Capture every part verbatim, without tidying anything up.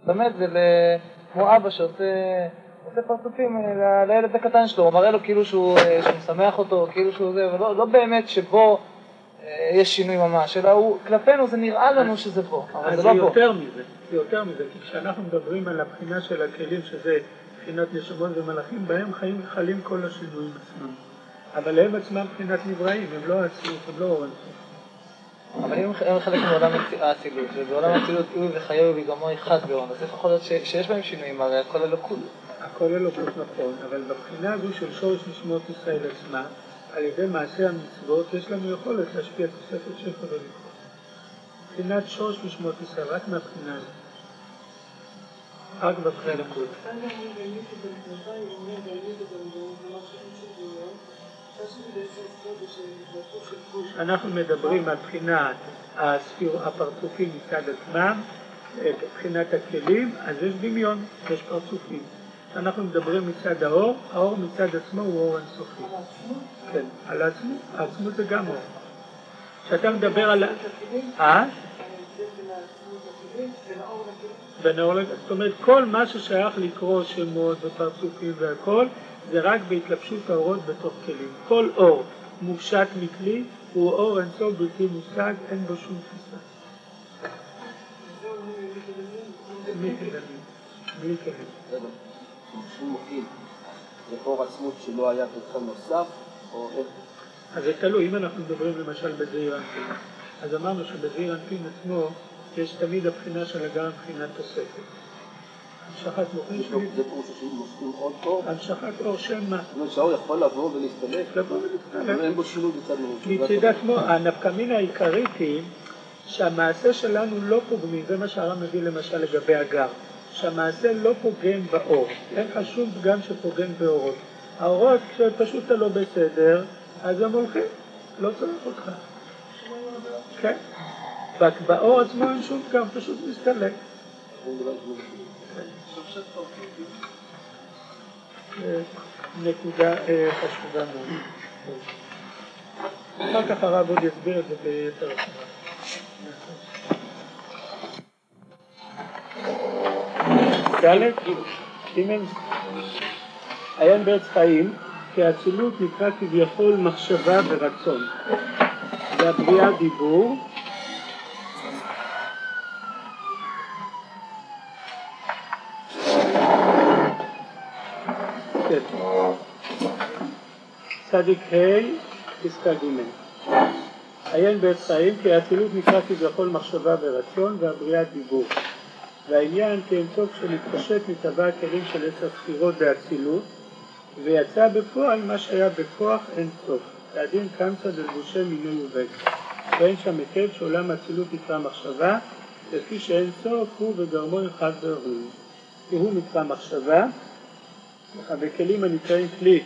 באמת זה כמו אבא שעושה עושה פרצופים לילד הקטן שלו, הוא מראה לו כאילו שהוא משמח אותו, כאילו שהוא זה, ולא לא באמת שבו יש שינוי ממש, אלא הוא, כלפינו זה נראה לנו שזה בו, אבל זה לא בו. אז זה יותר מזה, זה יותר מזה, כי כשאנחנו מדברים על הבחינה של הכלים, שזה בחינת נשמות ומלאכים, בהם חיים חלים כל השינויים עצמם. אבל הם עצמם בחינת נבראים, הם לא עצמות, הם לא אורן. אבל אם הם חלק מעולם האצילות, ובעולם האצילות הוא וחיי ובגרמו אחד באורן, אז איך יכול להיות שיש בהם שינויים, הרי הכל אלוקות. הכל אלוקות נכון, אבל בבחינה הזו של שורש נשמות ישראל עצמה, על ידי מעשה המצוות, יש לנו יכולת להשפיע תוספת שפע ולכות. בחינת שורש נשמות ישראל, רק מהבחינה הזו. רק בבחינה אלוקות. אנחנו מדברים על בחינת הפרצופים מצד עצמם, בחינת הכלים, אז יש דמיון, יש פרצופים. אנחנו מדברים מצד האור, האור מצד עצמו הוא אור אינסופי. על העצמות? כן, על העצמות. העצמות זה גם אור. כשאתה מדבר על... אה? בין האור לכלים? זאת אומרת, כל מה ששייך לקרוא שמות ופרצופים והכל, זה רק בהתלבשות האורות בתוך כלים. כל אור מופשט מכלי הוא אור אינסוף בלתי מושג, אין בו שום תפיסה. בלי כלים. בלי כלים. שום מוקיל, זה אור עצמות שלא היה פרחם נוסף, או איך? אז זה תלוי, אם אנחנו מדברים למשל בזעיר אנפין, אז אמרנו שבזעיר אנפין עצמו יש תמיד הבחינה של הגר מבחינת תוספת. המשכת מוחין שלי... זה פירוש שמושכים עוד אור? המשכת אור שם מה? זאת אומרת שהאור יכול לבוא ולהסתלק? לבוא ולהסתלק. אבל אין בו שינוי בצד מרושת. מצד עצמו, הנפקמינה העיקרית היא שהמעשה שלנו לא פוגמים, זה מה שהר"ם מביא למשל לגבי הגר. שהמעשה לא פוגם באור, אין לך שום פגם שפוגם באורות. האורות, כשפשוט אתה לא בסדר, אז הם הולכים, לא צריך אותך. כן? באור עצמו אין שום פגם, פשוט מסתלק. נקודה חשובה מאוד. אחר כך הרב עוד יסביר את זה ביתר הסברה. ד' ג' עיין בעץ חיים, כי האצילות נקרא כביכול מחשבה ורצון. והבריאה דיבור. צדיק ה' פסקה ג' עיין בעץ חיים, כי האצילות נקרא כביכול מחשבה ורצון, והבריאה דיבור. והעניין כאינסוף שנתפשט מטבע הכלים של עשר ספירות באצילות, ויצא בפועל מה שהיה בכוח אינסוף. והדין קמצא דלבושי מינוי ובק. ואין שם היטב שעולם האצילות נקרא מחשבה, לפי שאינסוף הוא וגרמו אחד והורים. כי הוא נקרא מחשבה, בכלים הנקראים כלי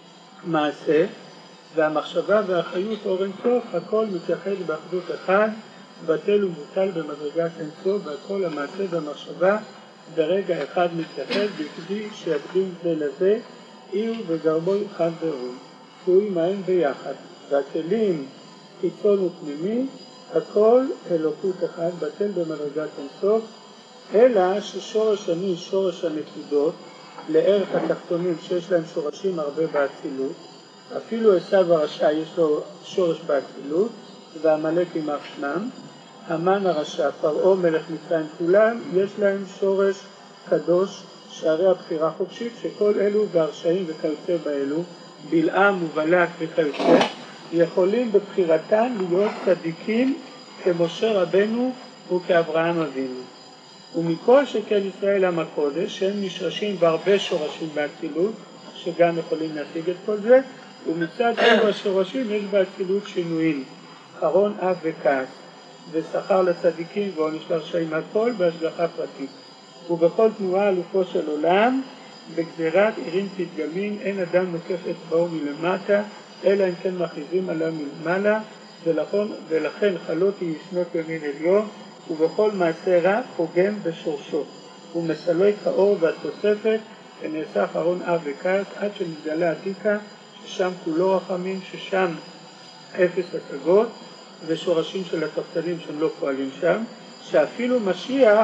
מעשה, והמחשבה והחיות אור אינסוף, הכל מתייחד באחדות אחד, בטל ומוטל במדרגת אינסוף, והכל המעשה והמחשבה ברגע אחד מתייחד, בכדי שיקדים זה לזה, אילו וגרמו אחד והורים. שהוא עמהם ביחד, והכלים חיצון ופנימי, הכל אלוקות אחד, בטל במדרגת אינסוף, אלא ששורש אני, שורש הנקודות, לערך התחתונים שיש להם שורשים הרבה באצילות, אפילו עשיו הרשע יש לו שורש באצילות, והעמלק יימח שמם, המן הרשע, פרעה מלך מצרים, כולם יש להם שורש קדוש, שערי הבחירה חופשית, שכל אלו והרשעים וכיוצא באלו, בלעם ובלק וכיוצא, יכולים בבחירתן להיות צדיקים כמשה רבנו וכאברהם אבינו. ומכל שכן ישראל עם הקודש, שהם נשרשים בהרבה שורשים באצילות, שגם יכולים להשיג את כל זה, ומצד אלו השורשים יש באצילות שינויים, חרון אף וכעס, ושכר לצדיקים ועונש לרשעים, הכל בהשגחה פרטית. ובכל תנועה אלופו של עולם, בגזירת עירים פתגמין, אין אדם נוקף אצבעו מלמטה, אלא אם כן מכריזים עליו מלמעלה, ולכן, ולכן חלות היא ישנות ימין עליון, ובכל מעשה רע פוגם בשורשו. הוא מסלק האור והתוספת, ונעשה חרון אף וכעס, עד שנתגלה עתיקה, ששם כולו רחמים, ששם אפס השגות, ושורשים של התחתנים שהם לא פועלים שם, שאפילו משיח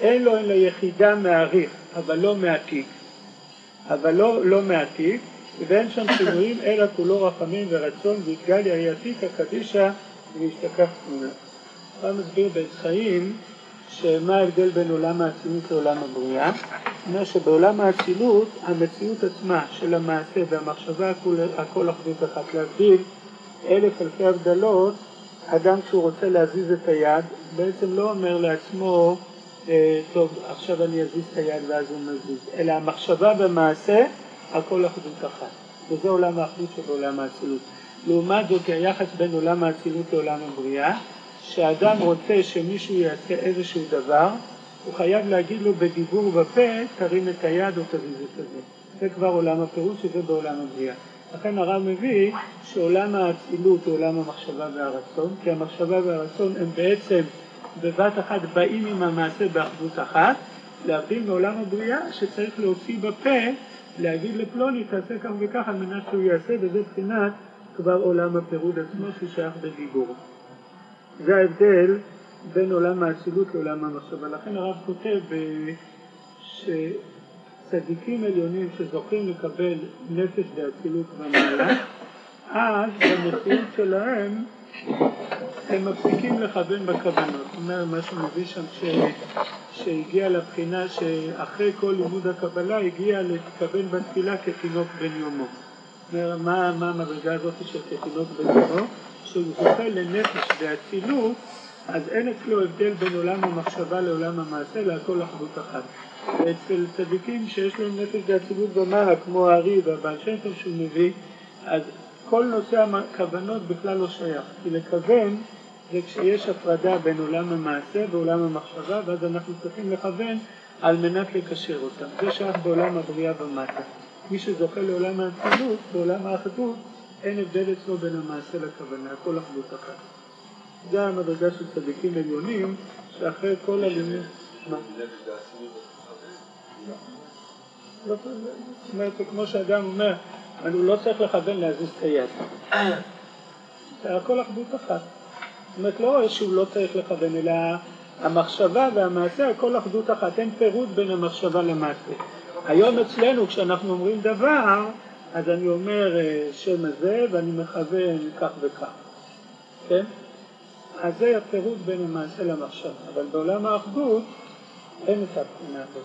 אין לו אלא יחידה מעריך, אבל לא מעתיק, אבל לא, לא מעתיק, ואין שם שינויים אלא כולו רחמים ורצון והתגליה היעתיק הקדישה והשתכח תמונה. הוא מסביר בעץ חיים שמה ההבדל בין עולם האצילות לעולם הבריאה. הוא אומר שבעולם האצילות המציאות עצמה של המעשה והמחשבה הכל, הכל אחדות אחת. להבדיל אלף אלפי הבדלות, אדם כשהוא רוצה להזיז את היד בעצם לא אומר לעצמו אה, טוב עכשיו אני אזיז את היד ואז הוא מזיז, אלא המחשבה במעשה הכל אחדות אחת, וזה עולם האחדות שבעולם האצילות. לעומת זאת היחס בין עולם האצילות לעולם הבריאה, שאדם רוצה שמישהו יעשה איזשהו דבר, הוא חייב להגיד לו בדיבור בפה, תרים את היד או תזיז את זה. זה כבר עולם הפירוש, שזה בעולם הבריאה. לכן הרב מביא שעולם האצילות הוא עולם המחשבה והרצון, כי המחשבה והרצון הם בעצם בבת אחת באים עם המעשה באחדות אחת, להבדיל מעולם הבריאה שצריך להוציא בפה, להגיד לפלוני תעשה כך וכך על מנת שהוא יעשה, וזה בחינת כבר עולם הפירוד עצמו ששייך בדיבור. זה ההבדל בין עולם האצילות לעולם המחשבה. לכן הרב כותב שצדיקים עליונים שזוכים לקבל נפש באצילות ומעלה, אז במציאות שלהם הם מפסיקים לכוון בכוונות. זאת אומרת, מה שמביא שם ש... שהגיע לבחינה שאחרי כל לימוד הקבלה הגיע להתכוון בתפילה כתינוק בן יומו. זאת אומרת, מה, מה המדרגה הזאת של כתינוק בן יומו? שהוא זוכה לנפש באצילות, אז אין אצלו הבדל בין עולם המחשבה לעולם המעשה, להכל אחדות אחת. ואצל צדיקים שיש להם נפש באצילות במעלה, כמו הארי והבעל שם טוב שהוא מביא, אז כל נושא הכוונות בכלל לא שייך. כי לכוון זה כשיש הפרדה בין עולם המעשה ועולם המחשבה, ואז אנחנו צריכים לכוון על מנת לקשר אותם. זה שייך בעולם הבריאה ומטה. מי שזוכה לעולם האצילות, בעולם האחדות, אין הבדל אצלו בין המעשה לכוונה, הכל אחדות אחת. זה המדרגה של צדיקים עליונים, שאחרי כל הלימוד... מה? זאת אומרת, כמו שאדם אומר, אני לא צריך לכוון להזיז את היד. זה הכל אחדות אחת. זאת אומרת, לא שהוא לא צריך לכוון, אלא המחשבה והמעשה, הכל אחדות אחת. אין פירוד בין המחשבה למעשה. היום אצלנו, כשאנחנו אומרים דבר, אז אני אומר שם הזה ואני מכוון כך וכך, כן? אז זה הפירוט בין המעשה למחשבה, אבל בעולם האחדות אין את הבחינה הזאת.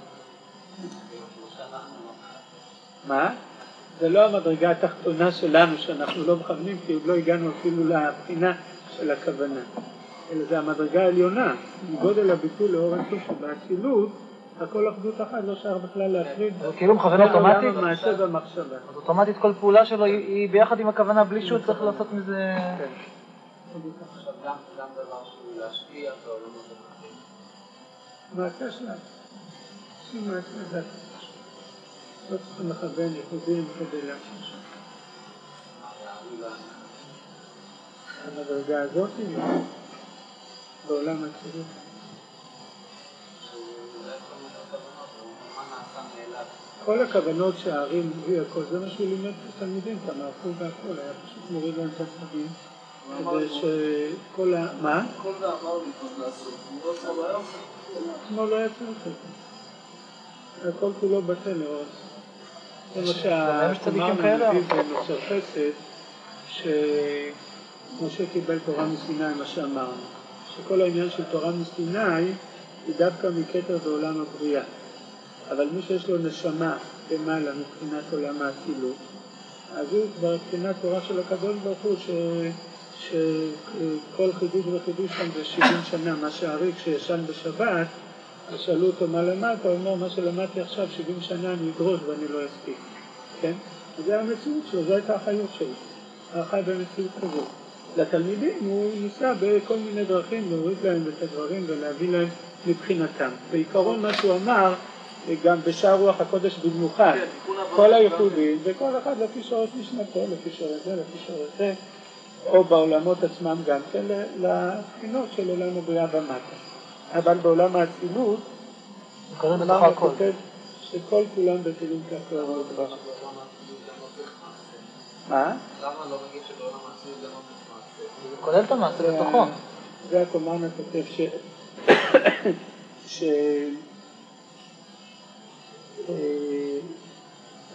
מה? זה לא המדרגה התחתונה שלנו שאנחנו לא מכוונים, כי עוד לא הגענו אפילו לבחינה של הכוונה, אלא זה המדרגה העליונה, מגודל הביטול לאור הסוף שבאצילות, הכל אחדות אחת, לא שייך בכלל להפריד. זה כאילו מכוון אוטומטית? המעשה והמחשבה. אז אוטומטית כל פעולה שלו היא ביחד עם הכוונה, בלי שהוא צריך לעשות מזה... עכשיו גם דבר שהוא להשקיע בעולמות אחרים. מעשה שלנו. עושים מעשה זה. לא צריכים לכוון ייחודים כדי להשקיע. המדרגה הזאת היא בעולם הצילות. כל הכוונות שהערים הביא הכל, זה מה שהוא לימד את התלמידים, את המערכות והכל, היה פשוט מוריד להם את הצדדים, כדי שכל ה... מה? כל זה אמר לקרוא לעשות, הוא לא עושה לא היה עושה. כמו לא יצא את זה. הכל כולו בטל לראות. זה מה שהתמר מביא בנוצר חסד, שמשה קיבל תורה מסיני, מה שאמרנו. שכל העניין של תורה מסיני היא דווקא מכתר בעולם הבריאה. אבל מי שיש לו נשמה למעלה מבחינת עולם האצילות, אז הוא כבר מבחינת תורה של הקדוש ברוך הוא, ש... שכל חידוש וחידוש שם זה שבעים שנה, מה שהארי כשישן בשבת, שאלו אותו מה למדת, הוא אומר מה שלמדתי עכשיו שבעים שנה אני אדרוש ואני לא אספיק, כן? זה המציאות שלו, זו הייתה החיות שלו, החי במציאות כזאת. לתלמידים הוא ניסה בכל מיני דרכים להוריד להם את הדברים ולהביא להם מבחינתם. בעיקרון מה שהוא אמר, גם בשער רוח הקודש במיוחד, כל הייחודים, וכל אחד לפי שורש משנתו, לפי שורש זה, לפי שורש זה, או בעולמות עצמם גם כן, לבחינות של עולם הבריאה ומטה. אבל בעולם האצילות, אמר הכותב שכל כולם בטלים ככה לא דבר. מה? למה לא מגיד שבעולם האצילות זה לא מעשה? זה כולל את המעשה בתוכו. זה הקומן הכותב ש...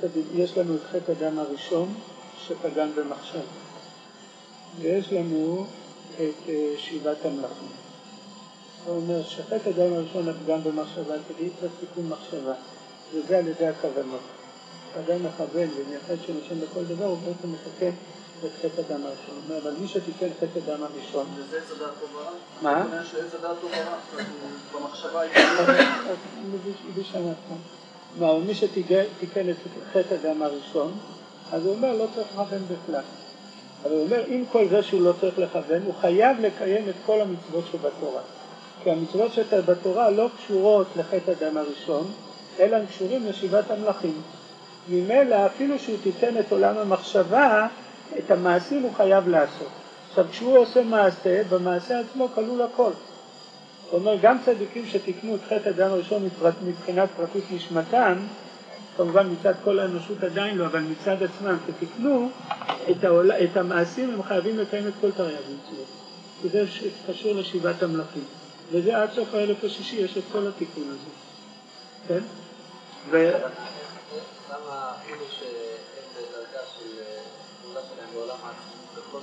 יש לנו את חטא אדם הראשון שפגם במחשב, ויש לנו את שיבת המלאכים. הוא אומר שחטא אדם הראשון הפגם במחשבה, כדי צריך תיקון מחשבה, וזה על ידי הכוונות. אדם מכוון ומייחד שנושם בכל דבר, הוא בעצם מתקן את חטא אדם הראשון. אבל מי שתיקן חטא אדם הראשון... וזה עץ הדעת טובה? מה? הוא אומר שעץ הדעת טובה, במחשבה היא... בשנה כאן. מה, מי שתיקן את חטא אדם הראשון, אז הוא אומר לא צריך לכוון בכלל. אבל הוא אומר, עם כל זה שהוא לא צריך לכוון, הוא חייב לקיים את כל המצוות שבתורה. כי המצוות שבתורה לא קשורות לחטא אדם הראשון, אלא הם קשורים לשיבת המלאכים. ממילא, אפילו שהוא תיתן את עולם המחשבה, את המעשים הוא חייב לעשות. עכשיו, כשהוא עושה מעשה, במעשה עצמו כלול הכל. זאת אומרת, גם צדיקים שתיקנו את חטא אדם הראשון מבחינת פרטית נשמתם, כמובן מצד כל האנושות עדיין לא, אבל מצד עצמם שתיקנו את, העול... את המעשים, הם חייבים לקיים את כל תרי"ג מצוות. וזה קשור לשיבת המלאכים. וזה עד סוף האלף השישי, יש את כל התיקון הזה. כן? ו... למה כאילו שהם בדרגה של פעולה שלהם בעולם העצימות, בכל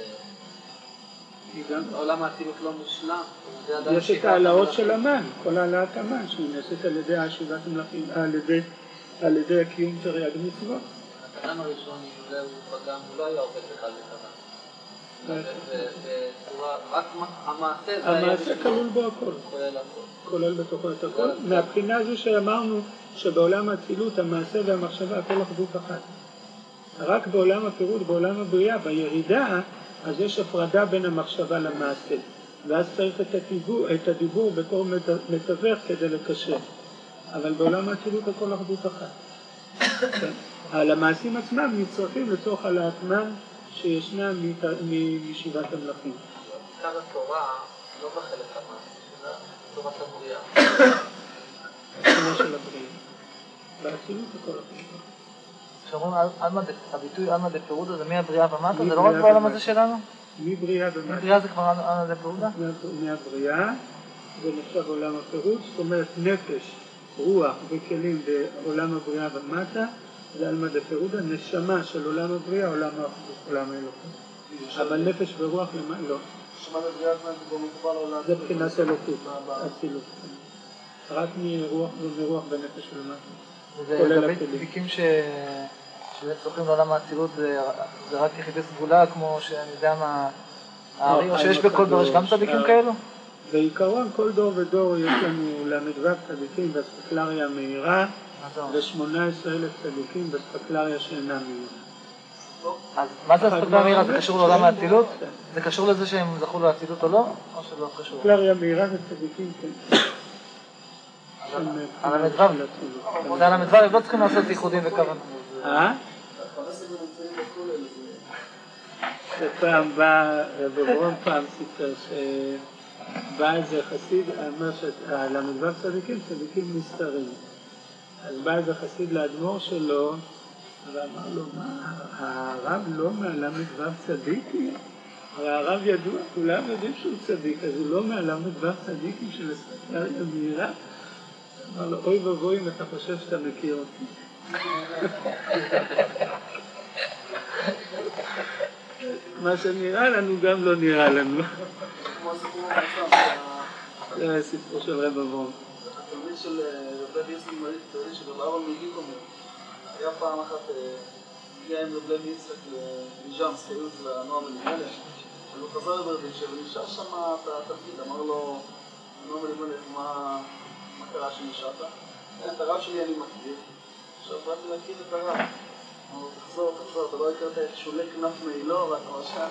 זאת, העולם העצימות לא מושלם. יש את העלאות של המן, כל העלאת המן, שהיא נעשית על ידי השיבת המלאכים, על ידי קיום תרי"ג מצוות. הקטן הראשון, הוא פגם, הוא לא היה עובד בכלל לקטן. רק המעשה, המעשה כלול בו הכל. כולל בתוכו את הכל. מהבחינה הזו שאמרנו שבעולם האצילות המעשה והמחשבה הכל אחדות אחת. רק בעולם הפירוט, בעולם הבריאה, בירידה, אז יש הפרדה בין המחשבה למעשה. ואז צריך את הדיבור, את הדיבור בתור מתווך כדי לקשר. אבל בעולם האצילות הכל אחדות אחת. על המעשים עצמם נצרכים לצורך העלאתם שישנה מישיבת המלאכים. כאן התורה לא בחלק המעשי שלה, תורת הבריאה. התורה של הבריאה. באצילות הכל אחדות. כשאומרים הביטוי עלמא דפירודה זה מהבריאה ומטה, זה לא רק בעולם הזה שלנו? מבריאה ומטה. מבריאה זה כבר עלמא דפירודה? מהבריאה זה נחשב עולם הפירוט, זאת אומרת נפש, רוח וכלים בעולם הבריאה ומטה, זה עלמא דפירודה, נשמה של עולם הבריאה, עולם האלוקות. אבל נפש ורוח לא. נשמה בבריאה זה מקובל עולם. זה בחינת אלוקות, אצילות. רק מרוח בנפש ולמטה. לגבי דביקים שצריכים לעולם האצילות זה רק יחידי סגולה, כמו שאני יודע מה, או שיש בכל דור, יש גם צדיקים כאלו? בעיקרון כל דור ודור יש לנו למדו"ב צדיקים בספקלריה המהירה ו-שמונה עשרה אלף צדיקים בספקלריה שאינה מהירה. אז מה זה הספקלריה המהירה? זה קשור לעולם האצילות? זה קשור לזה שהם זכו לאצילות או לא? או שלא קשור? הספקלריה המהירה זה צדיקים, כן. על המדו"ב? על המדו"ב הם לא צריכים לעשות ייחודים וכוונה. אה? פעם בא, בברום פעם סיפר שבא איזה חסיד, אמר שעל המדו"ב צדיקים, צדיקים נסתרים. אז בא איזה חסיד לאדמו"ר שלו, ואמר לו, מה, הרב לא מהלמדו"ב צדיקים? הרי הרב ידוע, כולם יודעים שהוא צדיק, אז הוא לא מהלמדו"ב צדיקים של הספקלריה המהירה. אמר לו, אוי ובוי אם אתה חושב שאתה מכיר אותי. מה שנראה לנו גם לא נראה לנו. כמו הסיפור המפורסם. זה הסיפור של רב אברהם. התלמיד של רב לוי יצחק מליט, התלמיד של רב אברהם מגיקומר. היה פעם אחת, הגיע עם רב לוי יצחק מג'אמס, חיוץ לנועם אלימלך. הוא חזר לברדיצ'ה ונשאר שם את התפקיד, אמר לו, נועם אלימלך, מה קרה שנשארת? את הרב שלי אני מכיר. עכשיו באתי להכיר את הרב. אמרו, תחזור, תחזור, אתה לא הכרת את שולי כנף מעילו, ואתה משאר,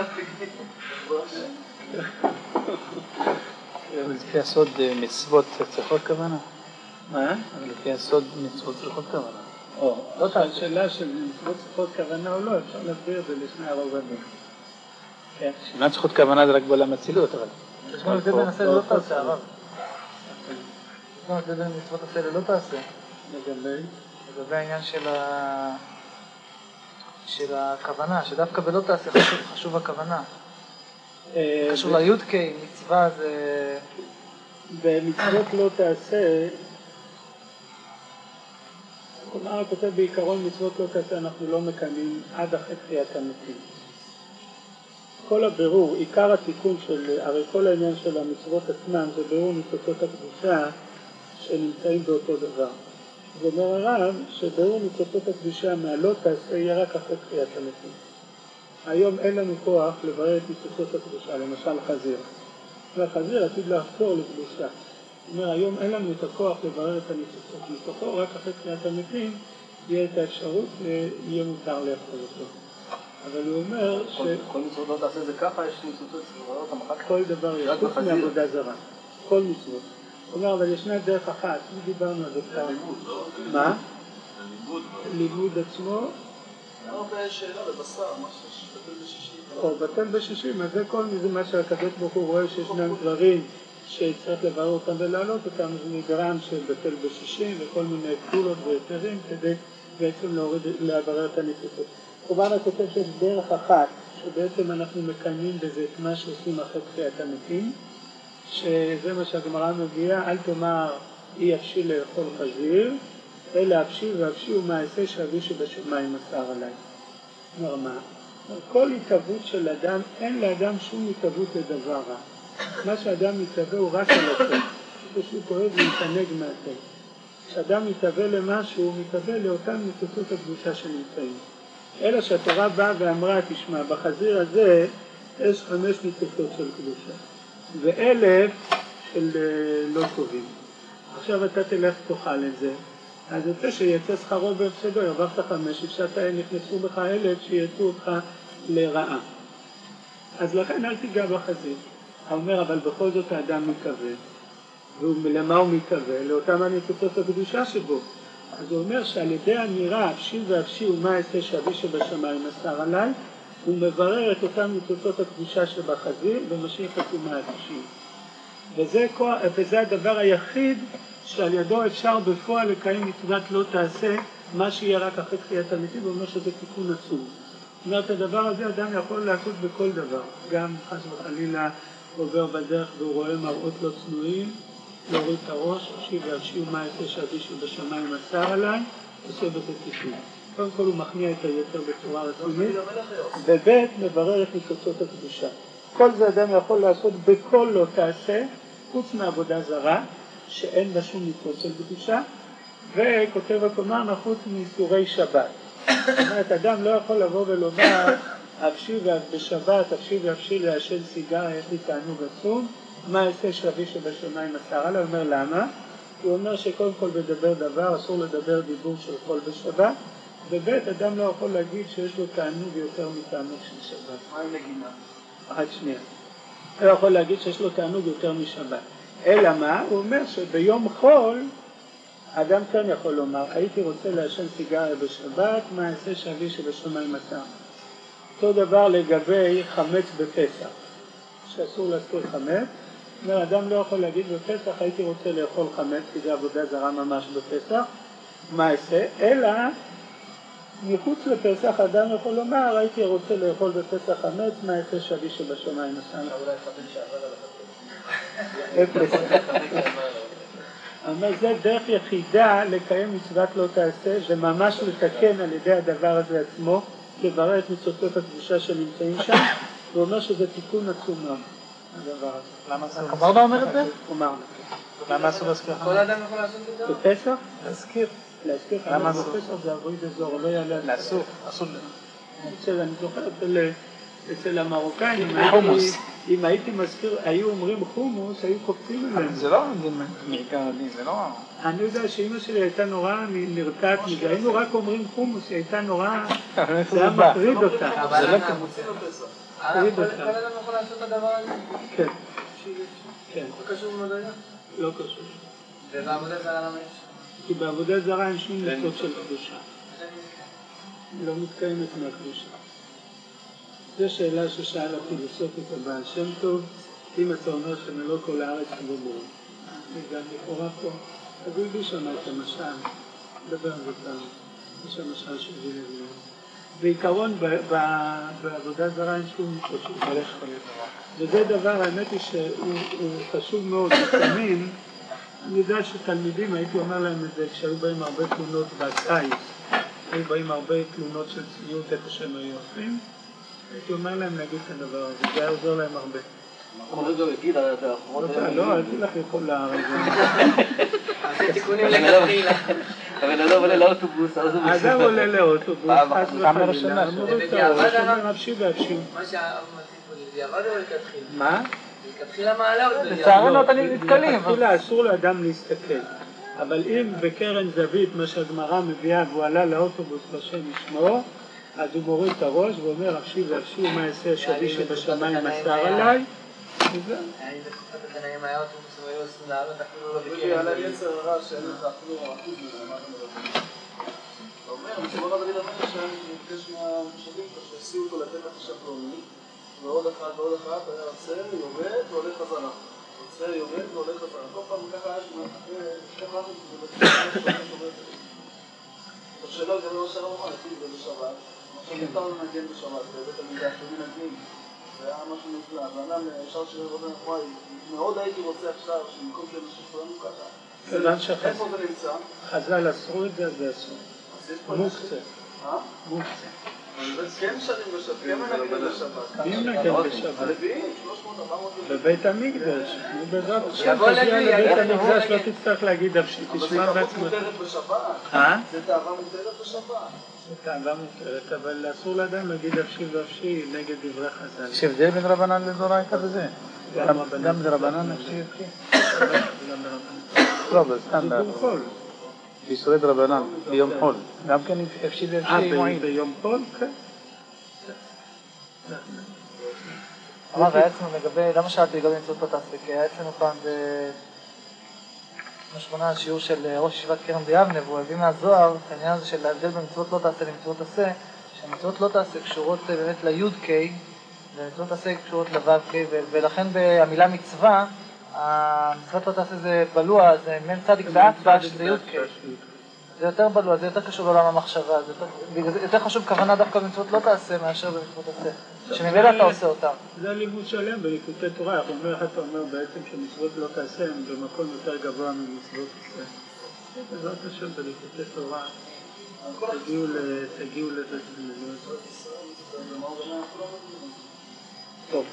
לפי הסוד מצוות צריכות כוונה? מה? לפי הסוד מצוות צריכות כוונה. או, לא השאלה של מצוות צריכות כוונה או לא, אפשר להסביר את זה לשני הרבנים. כן. שאלה צריכות כוונה זה רק בעולם אצילות, אבל... יש גם את זה בין עשה ללא תעשה, הרב. יש גם את זה בין מצוות עשה ללא תעשה. לגבי? לגבי העניין של ה... של הכוונה, שדווקא בלא תעשה חשוב הכוונה. קשור ליודקי, מצווה זה... במצוות לא תעשה, הגמרא כותב בעיקרון מצוות לא תעשה אנחנו לא מקיימים עד אחרי תחיית המתים. כל הבירור, עיקר התיקון של, הרי כל העניין של המצוות עצמם זה בירור מצוות הקדושה שנמצאים באותו דבר. זאת אומרת הרב שבירור מצוות הקדושה מהלא תעשה יהיה רק אחרי תחיית המתים. היום אין לנו כוח לברר את מצוות הקדושה, למשל חזיר. והחזיר עתיד לחזור לקדושה. זאת אומרת, היום אין לנו את הכוח לברר את המצוות. מתוכו רק אחרי תחיית המתים יהיה את האפשרות ויהיה מותר לאכול אותו. אבל הוא אומר ש... כל מצוות לא תעשה זה ככה, יש מצוות לברר אותם אחר כך. כל דבר יש, חוץ מעבודה זרה. כל מצוות. הוא אומר, אבל ישנה דרך אחת, דיברנו על זה כבר. לימוד, לא? מה? לימוד. לימוד עצמו. לא, בשאלה לבשר, מה שבטל בשישים. או בטל בשישים, אז זה כל מזה מה שהקדוש ברוך הוא רואה שישנם דברים שצריך לברר אותם ולהעלות אותם, זה נגרם של בטל בשישים וכל מיני גבולות ויתרים כדי בעצם להוריד, לברר את הניצוצות. כמובן הכותב שיש דרך אחת שבעצם אנחנו מקיימים בזה את מה שעושים אחרי תחיית המתים, שזה מה שהגמרא מביאה, אל תאמר אי אפשיל לאכול חזיר, אלא אפשיל ואפשיל ומעשה שאבי שבשמיים מסר עליי. אומר מה? כל התאבות של אדם, אין לאדם שום התאבות לדבר רע. מה שאדם מתאבה הוא רק על הטוב, פשוט אוהב להתענג מהטוב. כשאדם מתאבה למשהו, הוא מתאבה לאותן ניצוצות הקדושה שנמצאים. אלא שהתורה באה ואמרה, תשמע, בחזיר הזה יש חמש ניצוצות של קדושה, ואלף של לא טובים. עכשיו אתה תלך תאכל את זה, אז יוצא שיצא שכרו בהפסדו, הרווחת חמש, שאתה נכנסו בך אלף שיצאו אותך לרעה. אז לכן אל תיגע בחזיר. הוא אומר, אבל בכל זאת האדם מתאבה. ולמה הוא מתאבה? לאותם הניצוצות הקדושה שבו. אז הוא אומר שעל ידי האמירה, אפשיל ואפשיל ומה אעשה שאבי שבשמיים מסר עליי, הוא מברר את אותם ניצוצות הקדושה שבחזיר ומשאיר חתומה התשיעית. וזה, וזה הדבר היחיד שעל ידו אפשר בפועל לקיים מצוות לא תעשה, מה שיהיה רק אחרי תחיית המתים, ואומר שזה תיקון עצום. זאת אומרת, הדבר הזה אדם יכול לעשות בכל דבר, גם חס וחלילה עובר בדרך והוא רואה מראות לא צנועים, להוריד את הראש, אפשיל ואפשיל ומה אעשה שאבי שבשמיים מסר עליי, עושה בזה תיקון. קודם כל הוא מכניע את היתר בצורה רצינית, ובית מברר את ניצוצות הקדושה. כל זה אדם יכול לעשות בכל לא תעשה, חוץ מעבודה זרה, שאין בה שום ניצוץ של קדושה, וכותב הקומן חוץ מאיסורי שבת. זאת אומרת, אדם לא יכול לבוא ולומר, אפשיל בשבת, אפשיל ואפשיל לעשן סיגריה, יש לי תענוג עצום, מה אעשה שאבי שבשמיים מסר עליי? הוא אומר למה? הוא אומר שקודם כל בדבר דבר, אסור לדבר דיבור של חול בשבת, ובית אדם לא יכול להגיד שיש לו תענוג יותר מתענוג של שבת. מה עם נגינה? אחת שנייה. הוא לא יכול להגיד שיש לו תענוג יותר משבת. אלא מה? הוא אומר שביום חול, האדם כאן יכול לומר, הייתי רוצה לעשן סיגריה בשבת, מה אעשה שאבי שבשמיים מסר? אותו דבר לגבי חמץ בפסח, שאסור להזכיר חמץ. זאת אומרת, אדם לא יכול להגיד בפסח, הייתי רוצה לאכול חמץ, כי זה עבודה זרה ממש בפסח, מה אעשה? אלא מחוץ לפסח אדם יכול לומר, הייתי רוצה לאכול בפסח חמץ, מה אעשה שאבי שבשמיים מסר? אולי חמץ שעבר על החמץ. אבל זה דרך יחידה לקיים מצוות לא תעשה, וממש לתקן על ידי הדבר הזה עצמו, לברר את ניצוצות הקדושה שנמצאים שם, ואומר שזה תיקון עצום מאוד, הדבר הזה. למה אסור? חמרדה אומר את זה? אומר. למה אסור להזכיר? כל אדם יכול לעשות את זה? בפסח? להזכיר. להזכיר למה חמץ אסור? בפסח זה עבוד אזור, לא יעלה על זה. אסור. אסור. אצל, אני זוכר אצל, אצל המרוקאים, אם חומוס. הייתי, אם הייתי מזכיר, היו אומרים חומוס, היו קופצים אליהם. זה לא מעיקר הדין, זה לא... אני יודע שאמא שלי הייתה נורא נרתעת מזה, היינו רק אומרים חומוס, היא הייתה נורא, זה היה מטריד אותה. אבל זה לא אנחנו מוצאים בפסח. תריד כל אותה. אדם יכול לעשות את הדבר הזה? כן, כן, לא קשור למדעיה? לא קשור. ובעבודה זרה למה יש? כי בעבודה זרה אין שום ניצוץ של קדושה. לא מתקיימת מהקדושה. זו שאלה ששאל הפילוסופית הבעל שם טוב, אם אתה אומר שמלוא כל הארץ כבודו. גם לכאורה פה, אז הוא הביא שם את המשל, נדבר על זה פעם, יש המשל של וילר. בעיקרון בעבודה זרה אין שום ניצוץ של קדושה. וזה דבר, האמת היא שהוא חשוב מאוד, לפעמים אני יודע שתלמידים, הייתי אומר להם את זה, כשהיו באים הרבה תלונות בקיץ, היו באים הרבה תלונות של צניעות איפה שהם היו עושים, הייתי אומר להם להגיד את הדבר הזה, זה היה עוזר להם הרבה. אנחנו רגע להגיד, אתה יכול... לא, אל תלך לכל הרגע. זה תיקונים לכתחילה. אבל לא עולה לאוטובוס, האדם עולה לאוטובוס, חס וחלילה, אמרו את הראש, אומר אפשי ואפשי. מה שהאב מציב פה, זה יעבד או לכתחילה? מה? לכתחילה מעלה או זה לצערנו אתה נתקלים. לכתחילה אסור לאדם להסתכל, אבל אם בקרן זווית, מה שהגמרא מביאה, והוא עלה לאוטובוס בשם ישמו, אז הוא מוריד את הראש ואומר אפשי ואפשי, מה יעשה שבי שבשמיים מסר עליי? וזה. היה לי בתקופת הקנאים היה אוטובוס, הם היו עושים לעלות אפילו לא בקרן. בקרן. היה לי יצר רע שאין לך אפילו אחוז מזה, מה אתה מדבר? אתה אומר, מצבור דוד המלך שהיה מבקש מהמושבים שהסיעו אותו לתת את השפלוני, ועוד אחת ועוד אחת, היה עוצר, יורד והולך חזרה. עוצר, יורד והולך חזרה. כל פעם ככה היה שמחה, ככה אנחנו ובקרן השאלה גם לא שאלה מוכן, לפי זה בשבת. עכשיו ניתן לנגן בשבת, בבית המקדש, ומנגנים. זה היה משהו נפלא, ואדם אפשר שרבן וואי, מאוד הייתי רוצה עכשיו שמקום זה משהו שלנו ככה. איפה זה נמצא? חז"ל אסרו את זה, זה אסור. מוקצה. אה? מוקצה. כן שרים בשבת, כן מנגנים בשבת. מי מנגן בשבת? הלוויים, שלוש מאות ארבע מאות. בבית המקדש. בעזרת השם תגיע לבית המקדש, לא תצטרך להגיד אפשי, תשמע בעצמך. אבל זה תאווה מותרת בשבת. אה? זה תאווה מותרת בשבת. זה תאווה מותרת, אבל אסור לאדם להגיד אפשי ואפשי נגד דברי חז"ל. יש הבדל בין רבנן לדאורייתא בזה? גם ברבנן אפשי אפשי? גם ברבנן. לא, אבל סתם זה ביום חול. בישראל דרבנן, ביום חול. גם כן אפשי ואפשי אה, מועיל. ביום חול? כן. אמר, היה אצלנו לגבי, למה שאלתי לגבי מצוות לא תעשה? כי היה אצלנו פעם בשכונה שיעור של ראש ישיבת כרם ביבנה, והוא הביא מהזוהר את העניין הזה של ההבדל בין מצוות לא תעשה למצוות עשה, שהמצוות לא תעשה קשורות באמת ל-י'-K, ומצוות עשה קשורות ל-ו'-K, ולכן במילה מצווה, המצוות לא תעשה זה בלוע, זה מ' צדיק באצבע, שזה י'-K. זה יותר בלוע, זה יותר קשור לעולם המחשבה, זה יותר חשוב כוונה דווקא במצוות לא תעשה מאשר במצוות עשה, שממילא אתה עושה אותם. זה לימוד שלם בליקוטי תורה, אנחנו אומר, איך אתה אומר בעצם שמצוות לא תעשה הם במקום יותר גבוה ממצוות עשה. בעזרת השם בליקוטי תורה, תגיעו לזה תגיעו. טוב.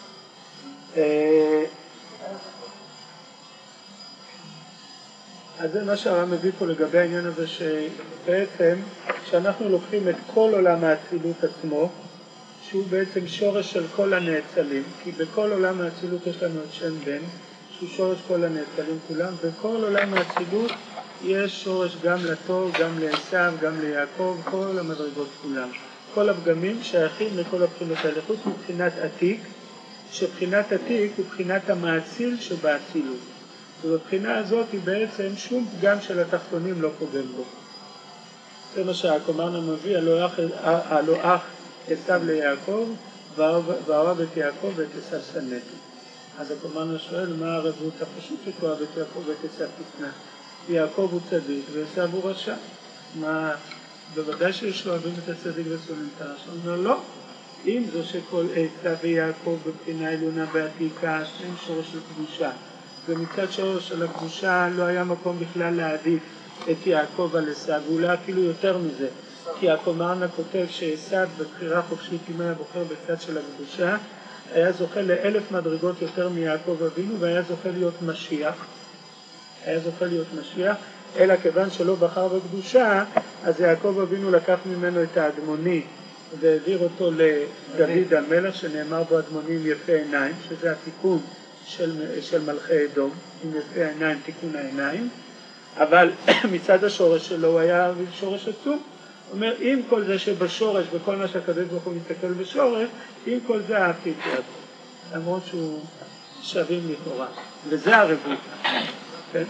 אז זה מה שהרב מביא פה לגבי העניין הזה, שבעצם כשאנחנו לוקחים את כל עולם האצילות עצמו, שהוא בעצם שורש של כל הנאצלים, כי בכל עולם האצילות יש לנו את שם בן, שהוא שורש כל הנאצלים כולם, בכל עולם האצילות יש שורש גם לטוב, גם לעשיו, גם ליעקב, כל המדרגות כולם. כל הפגמים שייכים לכל הבחינות האלה, חוץ מבחינת עתיק, שבחינת עתיק הוא בחינת המאציל שבאצילות. ובבחינה הזאת היא בעצם שום פגם של התחתונים לא פוגם בו. זה מה שהקומרנה מביא, הלא אח עשיו ליעקב, ואוהב את יעקב ואת עשיו שנאתי. אז הקומרנה שואל, מה הרבות הפשוט שתאהב את יעקב ואת עשיו תשנא? יעקב הוא צדיק ועשיו הוא רשע. מה, בוודאי שיש לו אוהבים את הצדיק ושונאים את הרשע. הוא אומר, לא. אם זו שכל עשיו ויעקב בבחינה עליונה בעתיקה, שהם שורש של קדושה. ומצד שורש של הקדושה לא היה מקום בכלל להעדיף את יעקב על עשיו, ואולי אפילו יותר מזה, כי הקומרנה כותב שעשיו בבחירה חופשית, אם היה בוחר בצד של הקדושה, היה זוכה לאלף מדרגות יותר מיעקב אבינו, והיה זוכה להיות משיח, היה זוכה להיות משיח, אלא כיוון שלא בחר בקדושה, אז יעקב אבינו לקח ממנו את האדמוני, והעביר אותו לדוד המלך, שנאמר בו אדמוני עם יפה עיניים, שזה התיקון של, של מלכי אדום, עם יפה העיניים, תיקון העיניים, אבל מצד השורש שלו הוא היה שורש עצום. הוא אומר, עם כל זה שבשורש, וכל מה שהקדוש ברוך הוא מסתכל בשורש, עם כל זה אהבתי את יעקב, למרות שהוא שווים לכאורה, וזה הרבות, כן?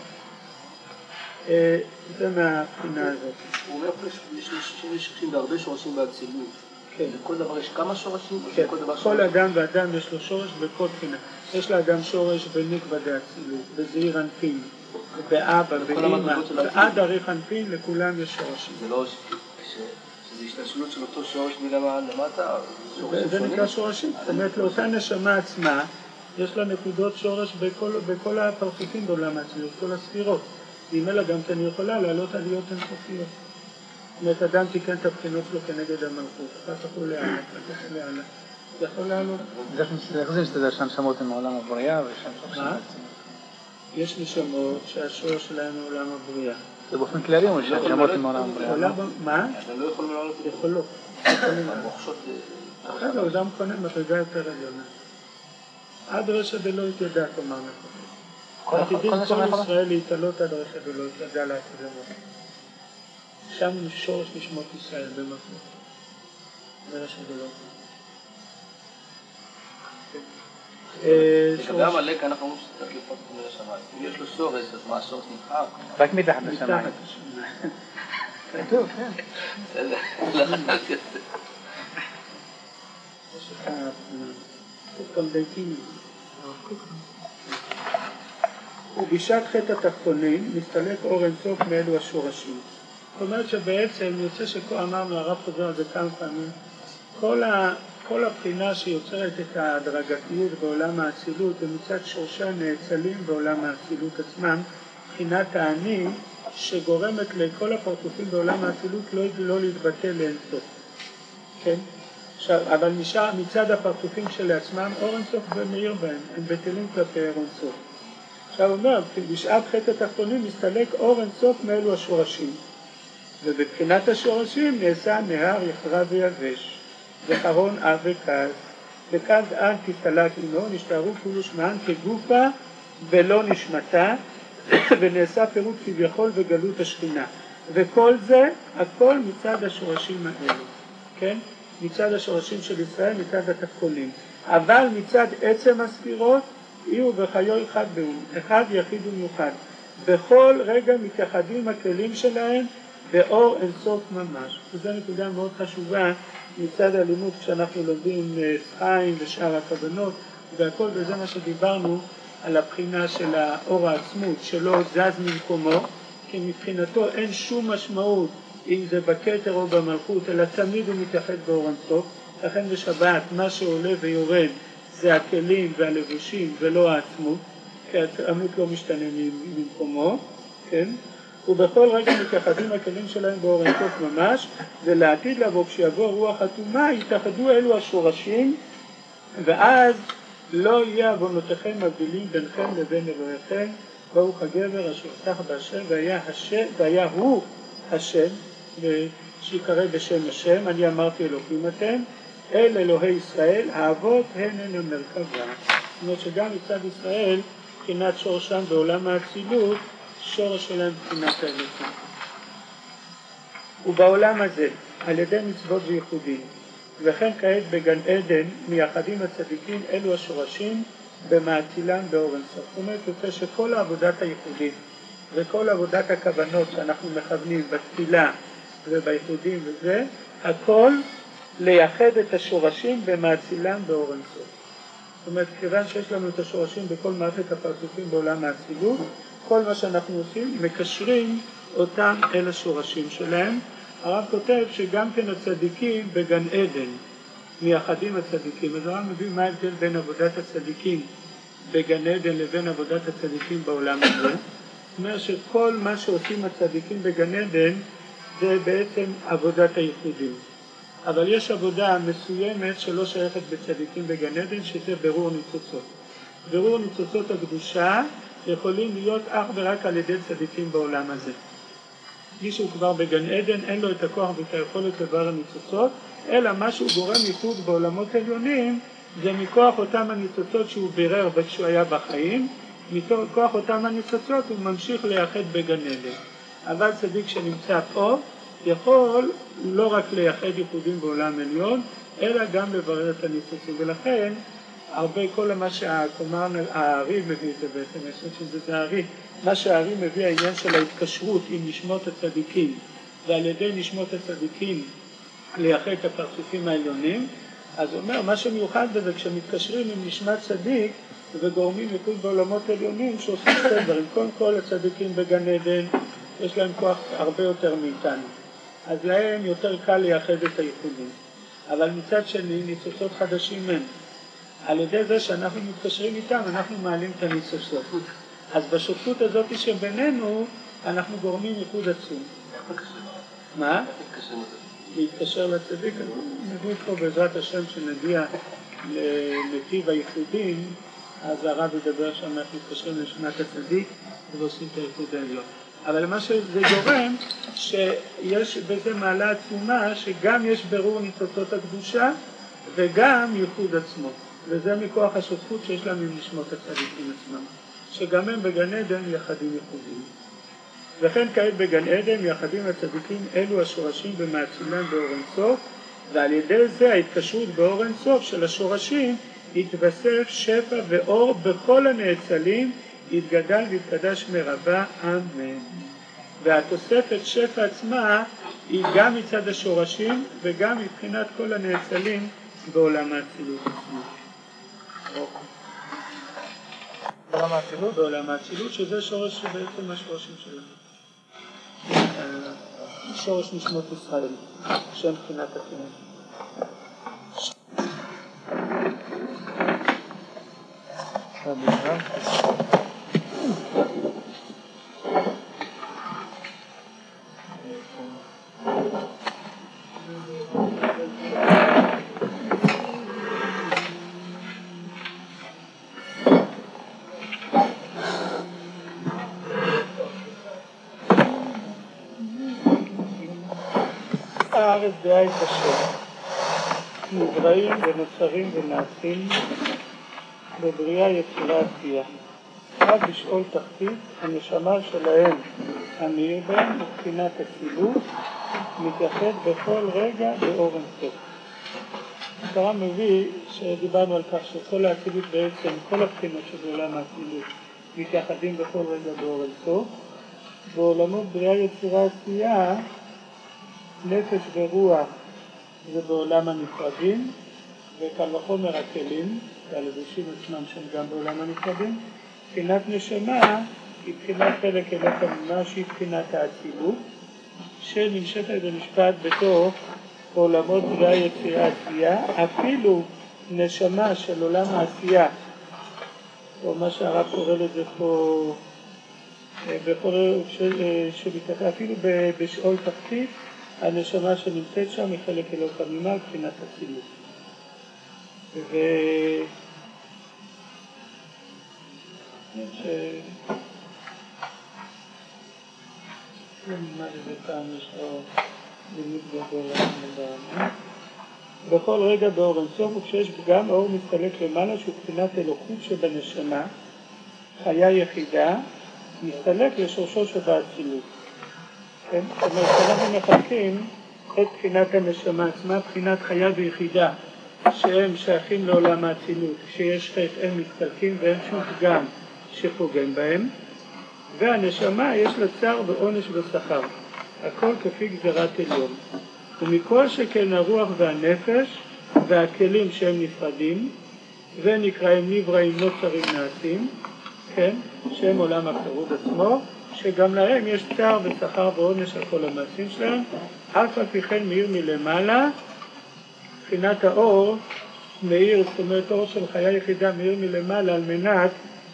זה מהבחינה הזאת. הוא אומר פה שיש בהרבה שורשים באצילות. כן. לכל דבר יש כמה שורשים? כן, כל אדם ואדם יש לו שורש בכל בחינה. יש לאדם שורש בנקבה דאצילות, בזעיר אנפין, באבא, באמא, ועד אריך אנפין, לכולם יש שורשים. זה לא שזה השתלשלות של אותו שורש מלמטה? זה נקרא שורשים. זאת אומרת, לאותה נשמה עצמה יש לה נקודות שורש בכל, בכל הפרצופים בעולם האצילות, כל הספירות. ואם אלא גם כן יכולה לעלות עליות אינסופיות. זאת אומרת, אדם תיקן את הבחינות שלו כנגד המלכות, אחר כך הוא לאן, אחר כך לאן. זה יכול לעלות. איך זה מסתדר שהנשמות הם מעולם הבריאה ושם מה? יש נשמות שהשורש שלהם מעולם הבריאה. זה באופן כללי או שהנשמות הם מעולם הבריאה? מה? אתה לא יכול לעלות יכולות. מוחשות. אחרי זה אדם קונה מדרגה יותר עליונה. עד רשע דלוית ידע, תאמר נכון. עתידים כל ישראל להתעלות עד רשע דלוית ידע להתקדמות. שם שורש נשמות ישראל במקום. ברשע דלוית. לגבי המלאק אנחנו אומרים שזה צריך לפעול כמו לשמיים. אם יש לו שורש, אז מה השורש נבחר? רק מתחת לשמיים. טוב, כן. בסדר, לא חשבתי את זה. ובשעת חטא התחתונים מסתלק אור אינסוף מאלו השורשים. זאת אומרת שבעצם יוצא שכל אמרנו, הרב חוזר על זה כמה פעמים, כל, ה, כל הבחינה שיוצרת את ההדרגתיות בעולם האצילות ומצד שורשה נאצלים בעולם האצילות עצמם, בחינת האני שגורמת לכל הפרצופים בעולם האצילות לא, לא להתבטא לאינסוף. כן? עכשיו, אבל נשאר מצד הפרצופים שלעצמם אור אינסוף מאיר בהם, הם בטלים כלפי אור אינסוף. עכשיו הוא אומר, בשעת חטא התחתונים מסתלק אור אינסוף מאלו השורשים, ובבחינת השורשים נעשה נהר יחרב ויבש, וחרון אב וכז, וכז אל תסתלק אינו, נשתערו כולו שמען כגופה ולא נשמתה, ונעשה פירוט כביכול וגלות השכינה. וכל זה, הכל מצד השורשים האלו, כן? מצד השורשים של ישראל, מצד התחתונים. אבל מצד עצם הספירות, יהיו וחיו אחד בהו, אחד יחיד ומיוחד. בכל רגע מתייחדים הכלים שלהם באור אינסוף ממש. וזו נקודה מאוד חשובה מצד הלימוד כשאנחנו לומדים חיים ושאר הכוונות, והכל בזה מה שדיברנו על הבחינה של האור העצמות, שלא זז ממקומו, כי מבחינתו אין שום משמעות אם זה בכתר או במלכות, אלא תמיד הוא מתייחד באור אינסוף. לכן בשבת מה שעולה ויורד זה הכלים והלבושים ולא העצמות, כי העצמות לא משתנה ממקומו, כן? ובכל רגע מתייחדים הכלים שלהם באור אינסוף ממש, ולעתיד לבוא כשיבוא רוח התומה יתאחדו אלו השורשים, ואז לא יהיה עוונותיכם מבדילים ביניכם לבין אלוהיכם. ברוך הגבר אשר פתח בהשם, והיה, השם, והיה הוא השם, שיקרא בשם השם, אני אמרתי אלוקים אתם, אל אלוהי ישראל, האבות הן הן המרכבה. זאת אומרת שגם מצד ישראל, מבחינת שורשם בעולם האצילות, שורש שלהם מבחינת האלוקים. ובעולם הזה, על ידי מצוות וייחודים, וכן כעת בגן עדן, מייחדים הצדיקים אלו השורשים במעצילם באור אינסוף. זאת אומרת, יוצא שכל עבודת הייחודים וכל עבודת הכוונות שאנחנו מכוונים בתפילה ובייחודים וזה, הכל לייחד את השורשים במעצילם באור אינסוף. זאת אומרת, כיוון שיש לנו את השורשים בכל מערכת הפרצופים בעולם האצילות, כל מה שאנחנו עושים, מקשרים אותם אל השורשים שלהם. הרב כותב שגם כן הצדיקים בגן עדן, מייחדים הצדיקים. אז הרב מביא מה ההבדל בין עבודת הצדיקים בגן עדן לבין עבודת הצדיקים בעולם הזה. זאת אומרת שכל מה שעושים הצדיקים בגן עדן זה בעצם עבודת הייחודים. אבל יש עבודה מסוימת שלא שייכת בצדיקים בגן עדן, שזה ברור ניצוצות. ברור ניצוצות הקדושה יכולים להיות אך ורק על ידי צדיקים בעולם הזה. מישהו כבר בגן עדן אין לו את הכוח ואת היכולת לברר הניצוצות, אלא מה שהוא גורם ייחוד בעולמות עליונים זה מכוח אותם הניצוצות שהוא בירר כשהוא היה בחיים, מכוח אותם הניצוצות הוא ממשיך לייחד בגן עדן. אבל צדיק שנמצא פה יכול לא רק לייחד ייחודים בעולם עליון, אלא גם לברר את הניצוצים. ולכן הרבה כל מה שהכלומר הארי מביא את זה בעצם, אני חושב שזה זה הארי, מה שהארי מביא העניין של ההתקשרות עם נשמות הצדיקים, ועל ידי נשמות הצדיקים לייחד את הפרצופים העליונים. אז הוא אומר, מה שמיוחד בזה כשמתקשרים עם נשמת צדיק וגורמים ייחוד בעולמות עליונים שעושים שתי דברים. קודם כל הצדיקים בגן עדן יש להם כוח הרבה יותר מאיתנו, אז להם יותר קל לייחד את הייחודים. אבל מצד שני ניצוצות חדשים הם. על ידי זה שאנחנו מתקשרים איתם, אנחנו מעלים את הניסוסות. אז בשותפות הזאת שבינינו, אנחנו גורמים ייחוד עצום. מה? להתקשר לצדיק. נגיד פה בעזרת השם שנגיע לנתיב הייחודים, אז הרב ידבר שם איך מתקשרים לשמת הצדיק ועושים את הייחוד העליון. אבל מה שזה גורם, שיש בזה מעלה עצומה, שגם יש ברור ניצוצות הקדושה, וגם ייחוד עצמו. וזה מכוח השותפות שיש להם עם נשמות הצדיקים עצמם. שגם הם בגן עדן יחדים ייחודים. וכן כעת בגן עדן יחדים הצדיקים אלו השורשים במעצילם באור אינסוף, ועל ידי זה ההתקשרות באור אינסוף של השורשים יתווסף שפע ואור בכל הנאצלים, יתגדל ויתקדש מרבה, אמן. והתוספת שפע עצמה היא גם מצד השורשים וגם מבחינת כל הנאצלים בעולם האצילות עצמו. בעולם האצילות? בעולם האצילות, שזה שורש שבעצם השורשים שלנו. שורש נשמות ישראל, שם מבחינת הכנס. הארץ דעה את השם, נבראים ונוצרים ונעשים בבריאה יצירה עשייה. עד בשאול תחתית הנשמה שלהם המאיר בהם מבחינת הצילות מתייחד בכל רגע באור אינסוף. הרב מביא שדיברנו על כך שכל האצילות בעצם, כל הבחינות שבעולם האצילות מתייחדים בכל רגע באור אינסוף. בעולמות בריאה יצירה עשייה נפש ורוח זה בעולם הנפרדים, וקל וחומר הכלים, והלבושים עצמם שהם גם בעולם הנפרדים. בחינת נשמה היא בחינת חלק אלוק המימה, שהיא בחינת האצילות, שנמשכת במשפט בתוך עולמות בריאה יצירה עשייה, אפילו נשמה של עולם העשייה, או מה שהרב קורא לזה פה, בכל שמתייחד אפילו בשאול תחתית, הנשמה שנמצאת שם היא חלק אלוק המימה מבחינת הצילות. ו... ש... מה זה פעם יש לו לימוד גדול למדע. בכל רגע באור אינסוף, וכשיש גם האור מסתלק למעלה שהוא מבחינת אלוקות שבנשמה, חיה יחידה, מסתלק לשורשו שבאצילות. כן? זאת אומרת, אנחנו מחלקים את בחינת הנשמה עצמה, בחינת חיה ויחידה, שהם שייכים לעולם האצילות, כשיש חטא הם מסתלקים ואין שום פגם שפוגם בהם, והנשמה יש לה צער ועונש ושכר, הכל כפי גזירת עליון. ומכל שכן הרוח והנפש והכלים שהם נפרדים, ונקראים נבראים נוצרים נעשים, כן? שהם עולם הפירוד עצמו, שגם להם יש צער ושכר ועונש על כל המעשים שלהם, אף על פי כן מאיר מלמעלה, מבחינת האור, מאיר, זאת אומרת אור של חיה יחידה, מאיר מלמעלה על מנת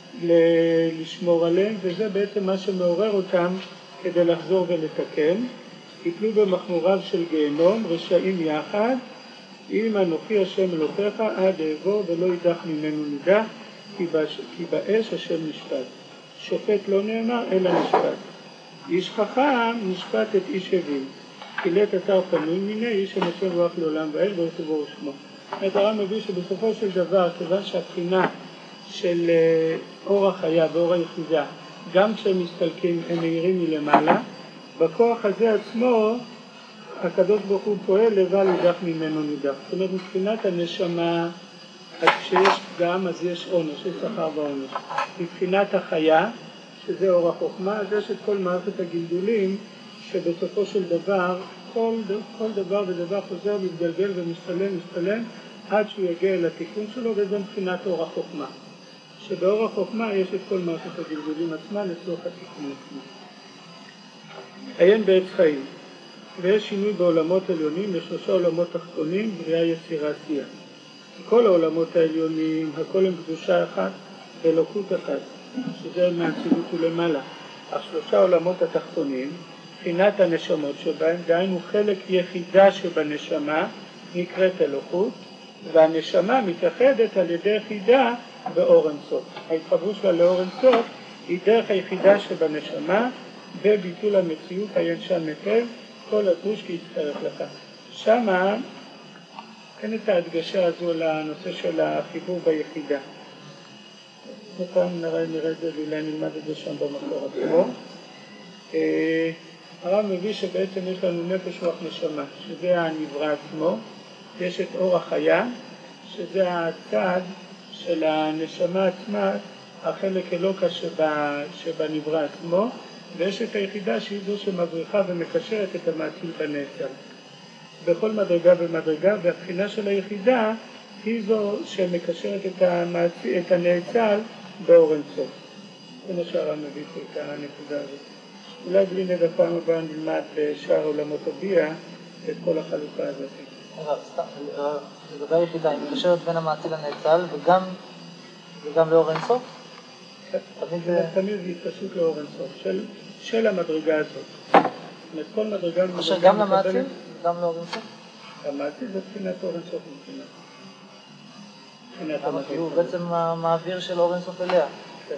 לשמור עליהם, וזה בעצם מה שמעורר אותם כדי לחזור ולתקן. יפלו במחמוריו של גיהנום, רשעים יחד, אם אנוכי השם אלוקיך עד אעבור ולא יידח ממנו נידח, כי באש השם נשפט. שופט לא נאמר אלא נשפט. איש חכם נשפט את איש הבין, חילק אתר פנוי מיני, איש הנושא רוח לעולם ואל בו יתבור שמו. הרב מביא שבסופו של דבר, כיוון שהבחינה של אור החיה ואור היחידה, גם כשהם מסתלקים הם מאירים מלמעלה, בכוח הזה עצמו הקדוש ברוך הוא פועל לבל יידח ממנו נידח. זאת אומרת, מבחינת הנשמה, אז כשיש פגם אז יש עונש, יש שכר ועונש. מבחינת החיה, שזה אור החוכמה, אז יש את כל מערכת הגלגולים, שבסופו של דבר, כל, כל דבר ודבר חוזר, מתגלגל ומשתלם, משתלם, עד שהוא יגיע לתיקון שלו, וזה מבחינת אור החוכמה. שבאור החוכמה יש את כל מערכת הגלגולים עצמה לצורך התיקון עצמו. עיין בעץ חיים, ויש שינוי בעולמות עליונים, לשלושה עולמות תחתונים, בריאה יצירה עשייה. כל העולמות העליונים, הכל הם קדושה אחת ואלוקות אחת, שזה מהאצילות ולמעלה. אך שלושה עולמות התחתונים, בחינת הנשמות שבהם, דהיינו חלק יחידה שבנשמה, נקראת אלוקות, והנשמה מתייחדת על ידי יחידה באור אינסוף. ההתחברות שלה לאור אינסוף היא דרך היחידה שבנשמה, בביטול המציאות הישן היטב, כל הדרוש כי יצטרך לך. שמה אין את ההדגשה הזו לנושא של החיבור ביחידה. נתן נראה, נראה את זה ואולי נלמד את זה שם במקור עצמו. הרב מביא שבעצם יש לנו נפש רוח נשמה, שזה הנברא עצמו. יש את אור החיה, שזה הצד של הנשמה עצמה, החלק אלוקה שבה, שבנברא עצמו, ויש את היחידה שהיא זו שמבריחה ומקשרת את המאציל בנאצל. בכל מדרגה ומדרגה, והבחינה של היחידה היא זו שמקשרת את, המאציל, את הנאצל באור אינסוף. זה מה שהרב מביא פה את הנקודה הזאת. אולי בלי נדע פעם הבאה נלמד בשאר עולמות הביאה את כל החלוקה הזאת. לגבי היחידה, היא מקשרת בין המאציל לנאצל וגם, וגם לאור אינסוף? תמיד זה התקשרות לאור אינסוף, של, של המדרגה הזאת. זאת כל מדרגה... אשר גם למאציל וגם לאור אינסוף? המאציל זה בחינת אור אינסוף מבחינת. למה? כי הוא בעצם המעביר של אור אינסוף אליה. כן.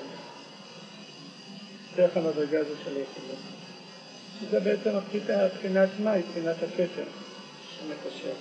דרך המדרגה הזאת של היחידה. שזה בעצם הבחינה עצמה, היא בחינת הכתר שמקשר.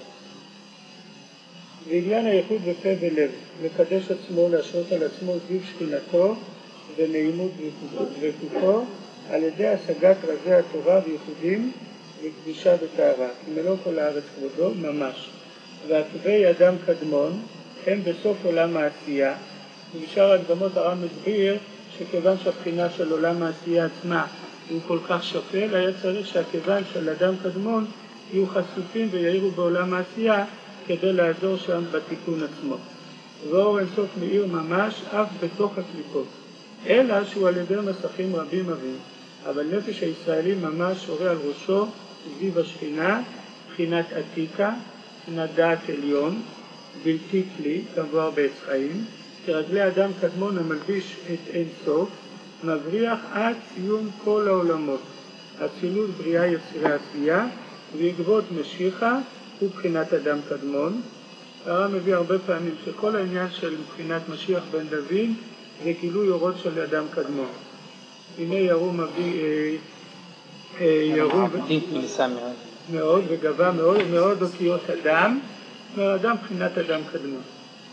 ועניין הייחוד בפה ולב, מקדש עצמו להשרות על עצמו זיו שכינתו ונעימות וקופו על ידי השגת רזי התורה וייחודים וקדושה וטהרה, כי מלוא כל הארץ כבודו ממש. ועקבי אדם קדמון הם בסוף עולם העשייה, ובשאר הקדמות הרב מסביר שכיוון שהבחינה של עולם העשייה עצמה הוא כל כך שפל, היה צריך שהכיוון של אדם קדמון יהיו חשופים ויעירו בעולם העשייה כדי לעזור שם בתיקון עצמו. ואור אינסוף מאיר ממש אף בתוך הקליפות, אלא שהוא על ידי מסכים רבים רבים, אבל נפש הישראלי ממש שורה על ראשו סביב השכינה, בחינת עתיקה, בחינת דעת עליון, בלתי כלי, כמובן בעץ חיים, כרגלי אדם קדמון המלביש את אינסוף, מבריח עד סיום כל העולמות, אצילות בריאה יצירה עשייה, ויגבות משיחה ובחינת אדם קדמון. הרב מביא הרבה פעמים שכל העניין של מבחינת משיח בן דוד זה גילוי אורות של אדם קדמון. הנה ירום מביא אה, אה, ירום עבדית מליסה מאוד מאוד וגבה מאוד ומאוד אותיות אדם, אדם בחינת אדם קדמון.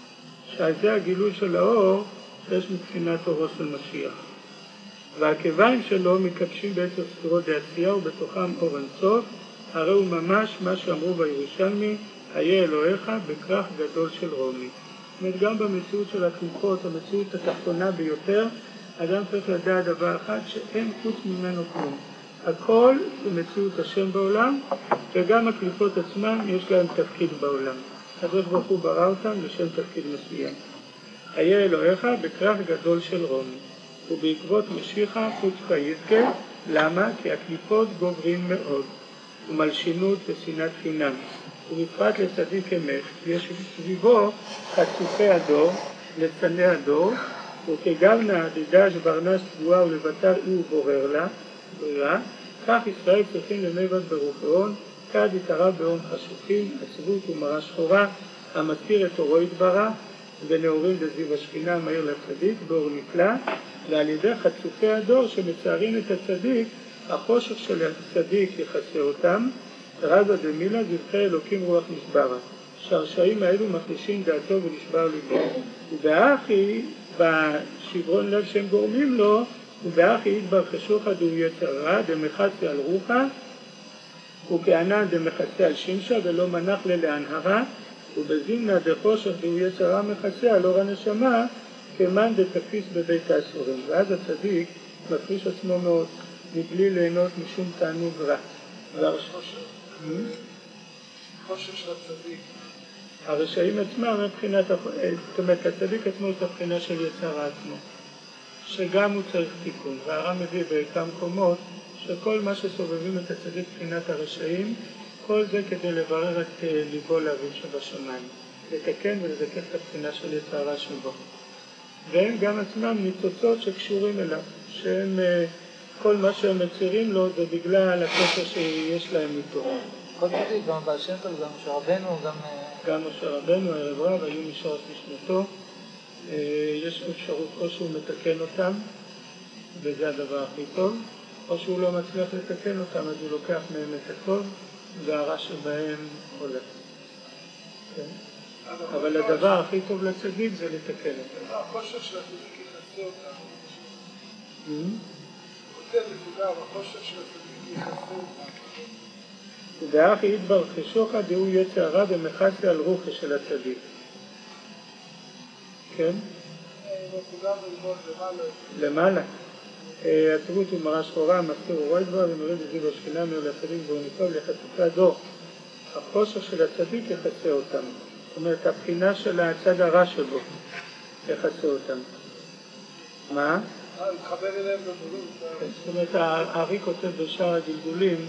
שזה הגילוי של האור שיש מבחינת אורו של משיח. והכיוונים שלו מקדשים בעצם ספירות דעשייה ובתוכם אור אינסוף, הרי הוא ממש מה שאמרו בירושלמי, היה אלוהיך בכרך גדול של רומי. זאת אומרת, גם במציאות של הקליפות, המציאות התחתונה ביותר, אדם צריך לדעת דבר אחד שאין חוץ ממנו כלום. הכל זה מציאות השם בעולם, וגם הקליפות עצמן יש להם תפקיד בעולם. הקדוש ברוך הוא ברא אותם לשם תפקיד מסוים. היה אלוהיך בכרך גדול של רומי, ובעקבות משיחה חוץ כיזכה, למה? כי הקליפות גוברים מאוד, ומלשינות ושנאת חינם, ובפרט לצדיק אמך, יש סביבו חצופי הדור, לצני הדור, וכגבנה דדש ברנש תבואה ולבטר אי ובורר לה, ברירה, כך ישראל צריכים לנבט ברוחאון, כד יתרה באון חשוכים, עצבות ומרה שחורה, המזכיר את אורו יתברה, ונאורים דזיו השכינה מהיר לצדיק, באור נפלא, ועל ידי חצופי הדור שמצערים את הצדיק, החושך של הצדיק יחסה אותם, רבא דמילה זבחי אלוקים רוח נשברה. שהרשעים האלו מחלישים דעתו ונשבר ליבו. ובאחי, בשברון לב שהם גורמים לו, ובאחי ידבר חשוך דהו יצר רע, דמחצה על רוחה, וכענן דמחצה על שמשה, ולא מנח ללהנהרה, ובזימנה דחושך דהו יצר רע מחצה על אור הנשמה, כמן דתפיס בבית האסורים. ואז הצדיק מפריש עצמו מאוד, מבלי ליהנות משום תענוג רע. חושך של הצדיק. הרשעים עצמם מבחינת, זאת אומרת, הצדיק עצמו את הבחינה של יצר עצמו, שגם הוא צריך תיקון. והר"ם מביא בכמה מקומות שכל מה שסובבים את הצדיק מבחינת הרשעים, כל זה כדי לברר את ליבו לאביו שבשמיים. לתקן ולזכך את הבחינה של יצר הרע שבו. והם גם עצמם ניצוצות שקשורים אליו, שהם כל מה שהם מציירים לו זה בגלל הקשר שיש להם איתו. כל צדיק, גם בעל שם טוב, גם משה רבנו, גם... גם משה רבנו, הערב רב, היו משורש משנתו. יש אפשרות או שהוא מתקן אותם, וזה הדבר הכי טוב, או שהוא לא מצליח לתקן אותם, אז הוא לוקח מהם את הטוב, והרע שבהם הולך. כן? אבל הדבר הכי טוב לצדיק זה לתקן אותם. החושך של הצדיק יחסה אותם. כותב נקודה, החושך של הצדיק יחסה אותם. ואך ידבר חשוכה דהו יצר הרע ומחסה על רוחי של הצדיק. כן? נקודה ולמוד למעלה. למעלה. הצגות הוא מראה שחורה, מפתיר ורואי דבר, ומראים בזיו השכינה מעולה צדיק ואוניקוב לחצוקה דו. החושך של הצדיק יחסה אותם. זאת אומרת, הבחינה של הצד הרע שבו יחסה אותם. מה? אה, להתחבר אליהם בדברים. זאת אומרת, הארי כותב בשאר הגלגולים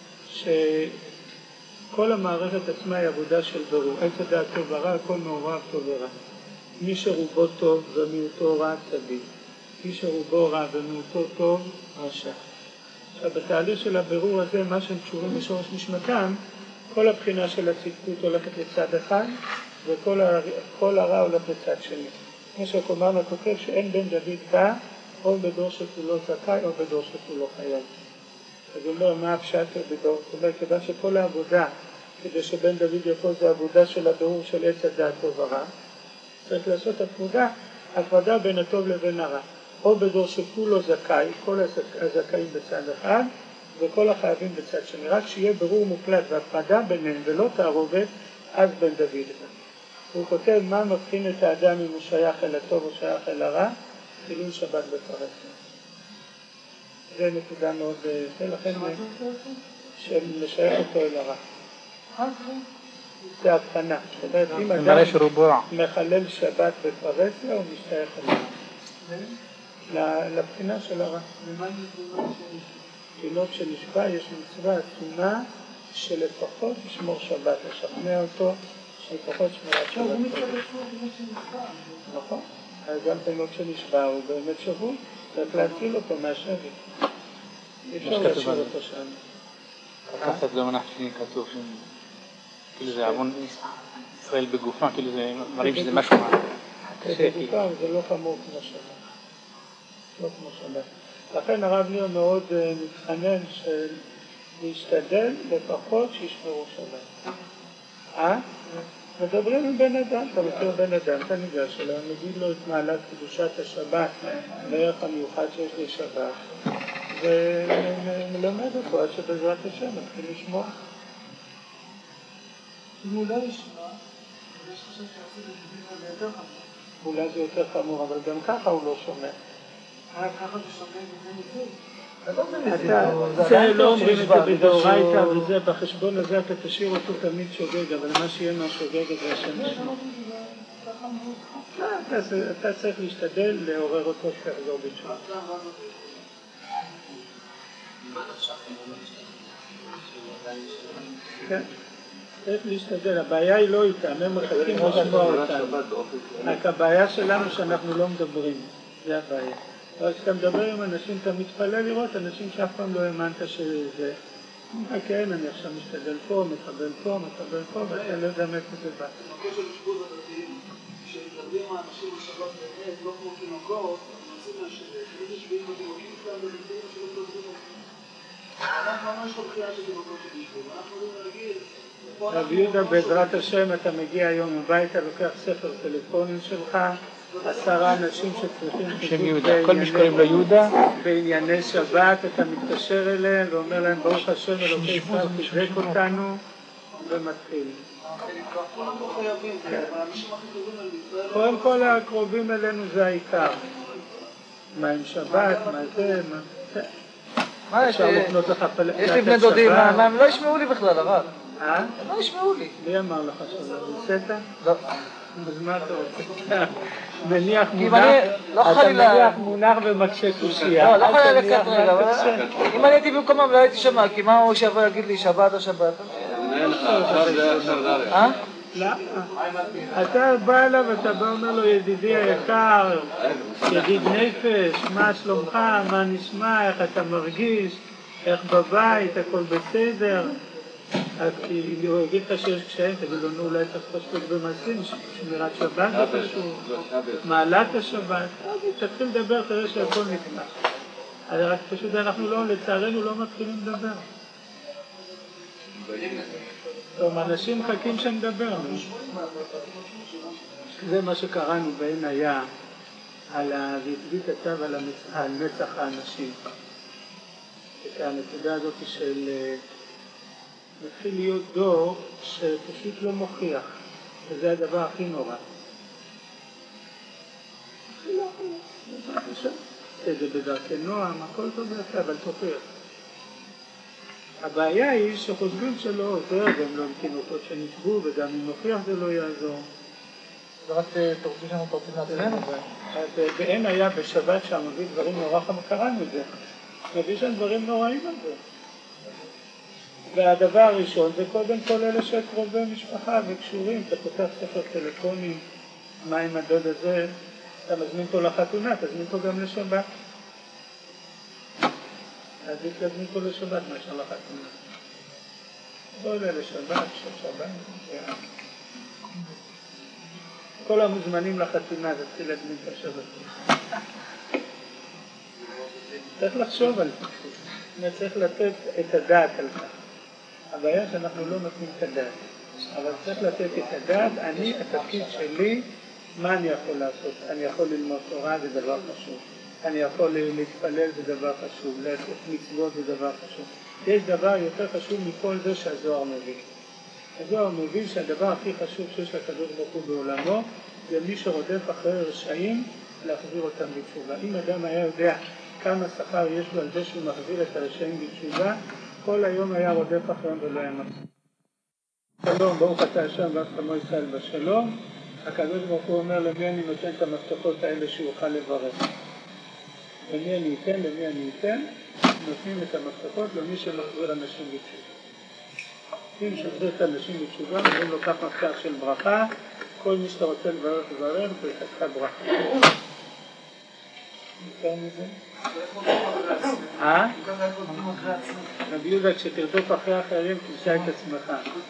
שכל המערכת עצמה היא עבודה של ברור. עץ הדעת טוב ורע, הכל מעורב טוב ורע. מי שרובו טוב ומיעוטו רע צדיק. מי שרובו רע ומיעוטו טוב רשע. עכשיו, בתהליך של הבירור הזה, מה שהם קשורים בשורש נשמתם, כל הבחינה של הצדקות הולכת לצד אחד, וכל הר... כל הרע הולך לצד שני. כמו שקומרנה כותב שאין בן דוד בא, או בדור שכולו זכאי, או בדור שכולו חייב. אז הוא אומר, מה הפשט בדור? זאת אומרת, כיוון שכל העבודה, כדי שבן דוד יבוא, זה עבודה של הבירור של עץ הדעת טוב ורע, צריך לעשות הפרדה, הפרדה בין הטוב לבין הרע. או בדור שכולו זכאי, כל הזכאים בצד אחד, וכל החייבים בצד שני. רק שיהיה ברור מוחלט והפרדה ביניהם ולא תערובת, אז בן דוד. הוא כותב מה מבחין את האדם אם הוא שייך אל הטוב או שייך אל הרע, חילול שבת בפרהסיה. זה נקודה מאוד, זה לכן שמשייך אותו אל הרע. זה הבחנה. זאת אומרת, אם אדם מחלל שבת בפרהסיה, הוא משתייך אל הרע. לבחינה של הרע. תינוק שנשבע יש מצווה עצומה שלפחות ישמור שבת, לשכנע אותו שלפחות שמירת שבת. הוא מתקבל פה באמת שנשבע. נכון. אז גם תינוק שנשבע הוא באמת שבוי, צריך להציל אותו מהשבי. אי אפשר להשאיר אותו שם. ככה זה מנח שני כתוב, כאילו זה עוון ישראל בגופה, כאילו זה מראים שזה משהו קשה. בגופה זה לא חמור כמו שבת. לא כמו שבת. לכן הרב ניר מאוד מתחנן של להשתדל לפחות שישמרו שבת. אה? מדברים עם בן אדם, אתה מכיר בן אדם, אתה ניגש אליו, נגיד לו את מעלת קדושת השבת, בערך המיוחד שיש לשבת, ומלמד אותו עד שבעזרת השם מתחיל לשמוע. אם הוא לא ישמע, יש חושב שעשו את זה יותר חמור. אולי זה יותר חמור, אבל גם ככה הוא לא שומע. רק ככה זה שומע וזה ניסוי. זה לא אומרים את זה בדאורייתא, וזה בחשבון הזה אתה תשאיר אותו תמיד שוגג, אבל מה שיהיה מהשוגג זה השם נשמע. אתה צריך להשתדל לעורר אותו כחזור בתשובה. כן, צריך להשתדל, הבעיה היא לא איתם, הם מחכים לשמוע אותנו. רק הבעיה שלנו שאנחנו לא מדברים, זה הבעיה. אבל כשאתה מדבר עם אנשים, אתה מתפלא לראות אנשים שאף פעם לא האמנת שזה. כן, אני עכשיו משתדל פה, מקבל פה, מקבל פה, ואתה לא יודע מאיפה זה בא. במקום של אשפוז הדתיים, כשמתלמדים האנשים בשבת באמת, לא כמו תינוקות, הם יוצאים מהשבת, איזה שביעים בתינוקים שלהם ובתינוקים שלא תלמדים. אנחנו ממש לא בחייה של תינוקות של אשפוז, אנחנו יכולים להגיד... רב יהודה, בעזרת השם, אתה מגיע היום הביתה, לוקח ספר טלפונים שלך, עשרה אנשים שצריכים חיזוק בענייני שבת, אתה מתקשר אליהם ואומר להם ברוך השם אלוקי ישראל חיזק אותנו ומתחיל. קודם כל הקרובים אלינו זה העיקר. מה עם שבת, מה זה, מה זה. מה יש לי בני דודים, הם לא ישמעו לי בכלל הרב. אה? הם לא ישמעו לי. מי אמר לך שלא? ניסית? לא. אז מה אתה רוצה? מניח מונח, אתה מניח מונח ומקשה קושייה. לא, לא יכולה לקצת רגע, אבל אם אני הייתי במקומם לא הייתי שומע, כי מה הוא שיבוא להגיד לי שבת או שבת? אה? למה? אתה בא אליו ואתה בא אומר לו, ידידי היקר, ידיד נפש, מה שלומך, מה נשמע, איך אתה מרגיש, איך בבית, הכל בסדר. אם הוא יגיד לך שיש קשיים, תגיד לו, נו, אולי צריך פשוט במעשים, שמירת שבת זה חשוב, מעלת השבת, תתחיל לדבר, תראה שהכל נפתח. רק פשוט אנחנו לא, לצערנו לא מתחילים לדבר. טוב, אנשים מחכים שנדבר. זה מה שקראנו בעין היה, על והצביא כתב על מצח האנשים. את הנקודה הזאת של מתחיל להיות דור שפשוט לא מוכיח, וזה הדבר הכי נורא. הכי לא מוכיח. זה בדרכי נועם, הכל טוב ויפה, אבל תוכיח. הבעיה היא שחושבים שלא עוזר, והם לא המתינו אותו שנתבו, וגם אם נוכיח זה לא יעזור. זה רק תורצים שאנחנו תורצים לעצמנו. בעין היה בשבת שם מביא דברים נורא חמור, קראנו את זה. מביא שם דברים נוראים על זה. והדבר הראשון זה קודם כל אלה שקרובי משפחה וקשורים, אתה פותח ספר טלפונים, מה עם הדוד הזה, אתה מזמין פה לחתונה, תזמין פה גם לשבת. עדיף להזמין פה לשבת מאשר לחתונה. בוא אלה לשבת, שבת, כל המוזמנים לחתונה, תתחיל להזמין את השבת. צריך לחשוב על זה, צריך לתת את הדעת על כך. הבעיה שאנחנו לא נותנים את הדעת, אבל צריך לתת את הדעת, אני, התפקיד שלי, מה אני יכול לעשות? אני יכול ללמוד תורה, זה דבר חשוב. אני יכול להתפלל, זה דבר חשוב. לעשות מצוות, זה דבר חשוב. יש דבר יותר חשוב מכל זה שהזוהר מביא. הזוהר מביא שהדבר הכי חשוב שיש לקדוש ברוך הוא בעולמו, זה מי שרודף אחרי רשעים, להחזיר אותם בתשובה. אם אדם היה יודע כמה שכר יש לו על זה שהוא מחזיר את הרשעים בתשובה, כל היום היה רודף אחריהם ולא היה מחזיר. שלום, ברוך אתה השם ואהבת עמו ישראל בשלום. הקדוש ברוך הוא אומר למי אני נותן את המפתחות האלה שהוא יוכל לברך. למי אני אתן, למי אני אתן, נותנים את המפתחות למי שמחזיר אנשים בתשובה. אם שמחזיר את האנשים בתשובה, אומרים לו כך מפתח של ברכה, כל מי שאתה רוצה לברך לברך, תלכתך ברכה. יותר מזה? אה? רבי יהודה, כשתרדוף אחרי אחרים, תמצא את עצמך.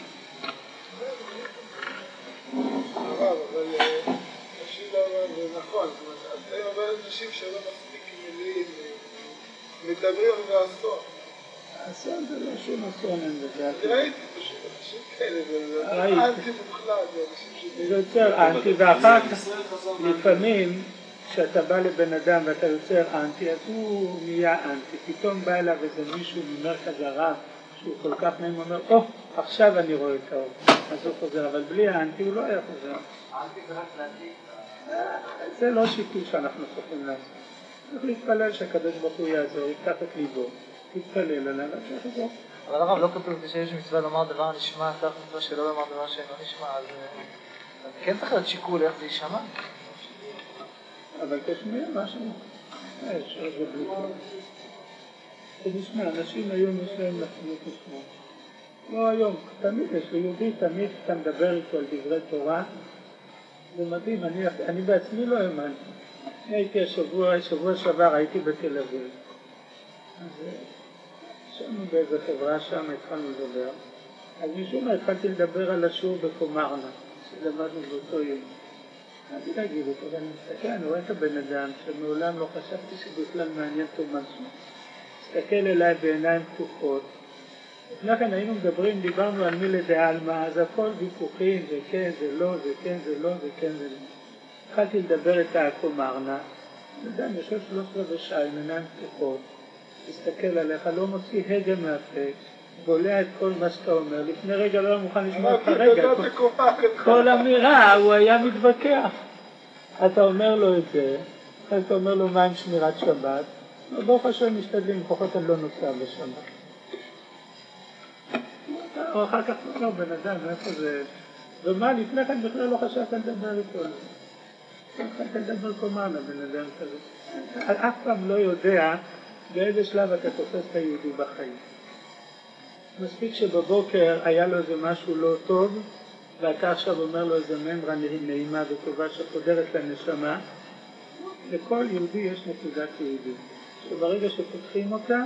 אבל אנשים לא אומרים, זה נכון, אני אומר אנשים שלא מספיק מילים, מדברים ועשון. אסון זה לא שום אסון אין בזה. אני ראיתי פשוט אנשים כאלה, זה אנטי מוחלט, זה אנשים ש... זה יוצר אנטי, ואחר כך לפעמים כשאתה בא לבן אדם ואתה יוצר אנטי, אז הוא נהיה אנטי. פתאום בא אליו איזה מישהו ממרכז הרב שהוא כל כך נעים, הוא אומר, או, עכשיו אני רואה את האור. אז הוא חוזר, אבל בלי האנטי הוא לא היה חוזר. אנטי זה רק להדליק. זה לא שיתוף שאנחנו צריכים לעשות. צריך להתפלל שהקדוש ברוך הוא יעזור, יפתח את ליבו, תתפלל עליו, אז יחזור. אבל הרב לא כתוב שיש מצווה לומר דבר נשמע, כך מצווה שלא לומר דבר שאינו נשמע, אז כן צריך להיות שיקול איך זה יישמע. אבל תשמע משהו, יש איזה בלוקות. תשמע, אנשים היום יש להם נפלות לשמוע. לא היום, תמיד יש ליהודי, תמיד אתה מדבר איתו על דברי תורה, זה מדהים, אני, אני בעצמי לא האמנתי. הייתי השבוע, שבוע שעבר הייתי בתל אביב. אז שמנו באיזה חברה שם, התחלנו לדבר. אז משום מה התחלתי לדבר על השיעור בקומרנה, שלמדנו באותו יום. אני לא אגיד אותו, אבל אני מסתכל, אני רואה את הבן אדם שמעולם לא חשבתי שבכלל מעניין אותו משהו. מסתכל אליי בעיניים פתוחות. לפני כן היינו מדברים, דיברנו על מי לדעה על מה, אז הכל ויכוחים, זה כן, זה לא, זה כן, זה לא, זה כן, זה לא. התחלתי לדבר את הקומרנה, אדם יושב שלוש רבעי שעה עם עיניים פתוחות, מסתכל עליך, לא מוציא הגה מהפה, בולע את כל מה שאתה אומר, לפני רגע לא היה מוכן לשמוע את הרגע, כל אמירה הוא היה מתווכח. אתה אומר לו את זה, אתה אומר לו מה עם שמירת שבת, ברוך השם משתדלים, לפחות אני לא נוסע בשבת. או אחר כך לא, בן אדם, איפה זה... ומה, לפני כן בכלל לא חשבת לדבר איתו. לא חשבת לדבר קומרנה, בן אדם כזה. אף פעם לא יודע באיזה שלב אתה תופס את היהודי בחיים. מספיק שבבוקר היה לו איזה משהו לא טוב, ואתה עכשיו אומר לו איזה ממרה נעימה וטובה שחודרת לנשמה, לכל יהודי יש נקודת יהודי, שברגע שפותחים אותה,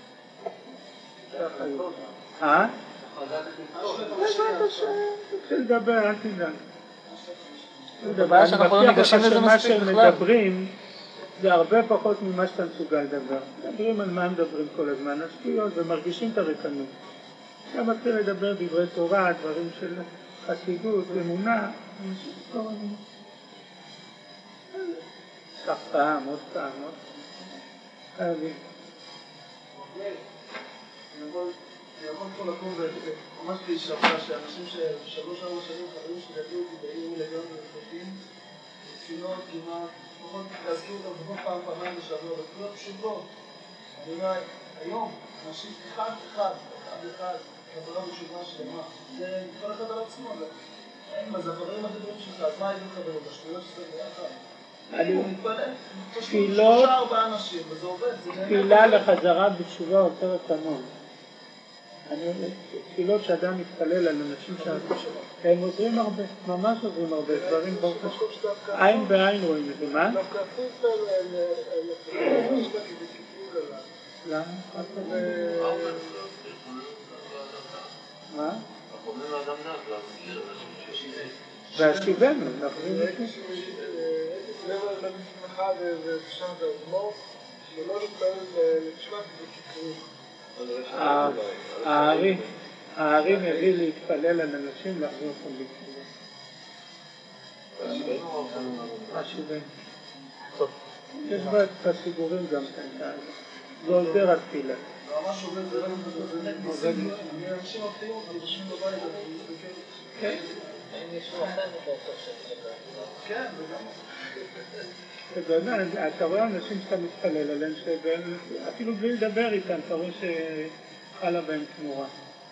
אה? בעזרת השם, תתחיל לדבר, אל תדאג. הבעיה שאנחנו לא ניגשים לזה מספיק בכלל. מה שמדברים זה הרבה פחות ממה שאתה מסוגל לדבר. מדברים על מה מדברים כל הזמן, השטויות, ומרגישים את הריקנות. אתה מתחיל לדבר דברי תורה, דברים של חסידות, אמונה, כך פעם, עוד פעם, עוד פעם. אני יכול פה לקום וממש להישבע שאנשים ששלוש ארבע שנים חברים שגדלו אותי בעיר לגמרי וחוטים, תפילות כמעט, לפחות להזכיר אותם לפחות פעם פעמיים בשבוע, ותפילות פשוטות. אני אומר, היום, אנשים אחד אחד, אחד אחד, חזרה בתשובה שלמה, זה כל אחד על עצמו, אז החברים הגדולים שלך, אז מה הייתם חברים? בשבילות שזה ביחד? אני מתפלל, שלושה ארבעה אנשים, וזה עובד. תפילה לחזרה בתשובה עוצרת המון. תפילות שאדם מתפלל על אנשים שהם עוזרים הרבה, ממש עוזרים הרבה, דברים ברוך השם. עין בעין רואים את זה, מה? דווקא הפוך להם, למה? מה? והשיבנו, נחזיר את זה. לב למפנחה ושם ואדמו, שלא להתפלל לתשובה וכתוב. הארי מביא להתפלל על אנשים לחזור אותם בתשובה. השיבנו. יש בה את הסיגורים גם כאן, זה עוזר התפילה. ממש עובד, זה לא עובד. אני אנשים מפתיעים אותם, חושבים בבית, אני מסתכל. כן. האם יש לו אחת באותו של כן, וגם. אתה יודע, אתה רואה אנשים שאתה מתפלל עליהם, אפילו בלי לדבר איתם, אתה רואה שחלה בהם תמורה.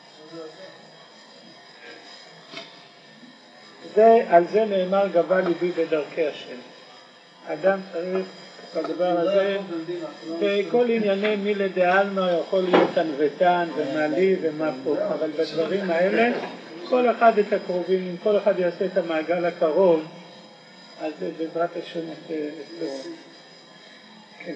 על זה נאמר גבה ליבי בדרכי השם. אדם צריך בדבר הזה, בכל ענייני מילי דעלמא יכול להיות ענוותן ומעליב ומה פה, אבל בדברים האלה כל אחד את הקרובים, כל אחד יעשה את המעגל הקרוב, אז בעזרת השם את זה. כן.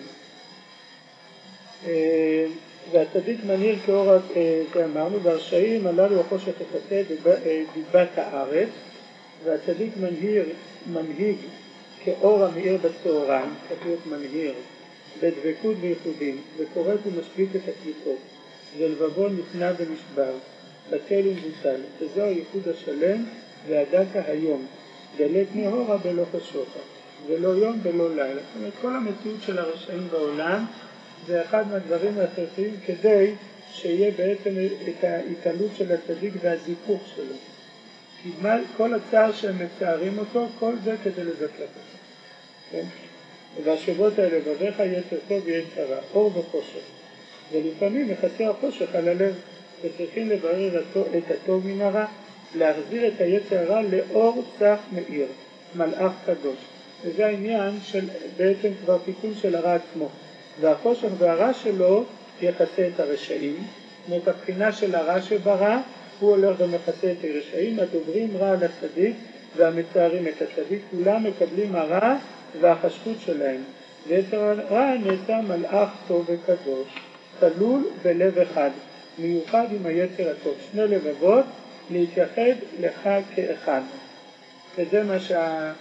והצדיק מנהיר כאור, אמרנו, והרשעים הללו החושך יחסה דיבת הארץ, והצדיק מנהיר, מנהיג כאור המאיר בצהריים, כתוב מנהיר, בדבקות וייחודים, וקוראת ומשבית את הקליפות, ולבבו נכנע ונשבר, בטל ומבוטל, וזהו הייחוד השלם והדקה היום. דלת נהורה בלא חשוכה, ולא יום ולא לילה. זאת אומרת, כל המציאות של הרשעים בעולם זה אחד מהדברים ההכרחיים כדי שיהיה בעצם את ההתעלות של הצדיק והזיכוך שלו. כי כל הצער שהם מצערים אותו, כל זה כדי לזכך אותו. כן? והשבות האלה, בבך יצר טוב ויצר רע, אור וחושך. ולפעמים מכסה החושך על הלב, וצריכים לברר את הטוב מן הרע, להחזיר את היצר הרע לאור צח מאיר, מלאך קדוש. וזה העניין של בעצם כבר תיקון של הרע עצמו. והחושך והרע שלו יחסה את הרשעים. זאת הבחינה של הרע שברע, הוא הולך ומחסה את הרשעים, הדוברים רע על הצדיק והמצערים את הצדיק, כולם מקבלים הרע והחשכות שלהם. ויצר הרע נעשה מלאך טוב וקדוש, כלול בלב אחד, מיוחד עם היצר הטוב. שני לבבות, להתייחד לך כאחד. וזה מה שה...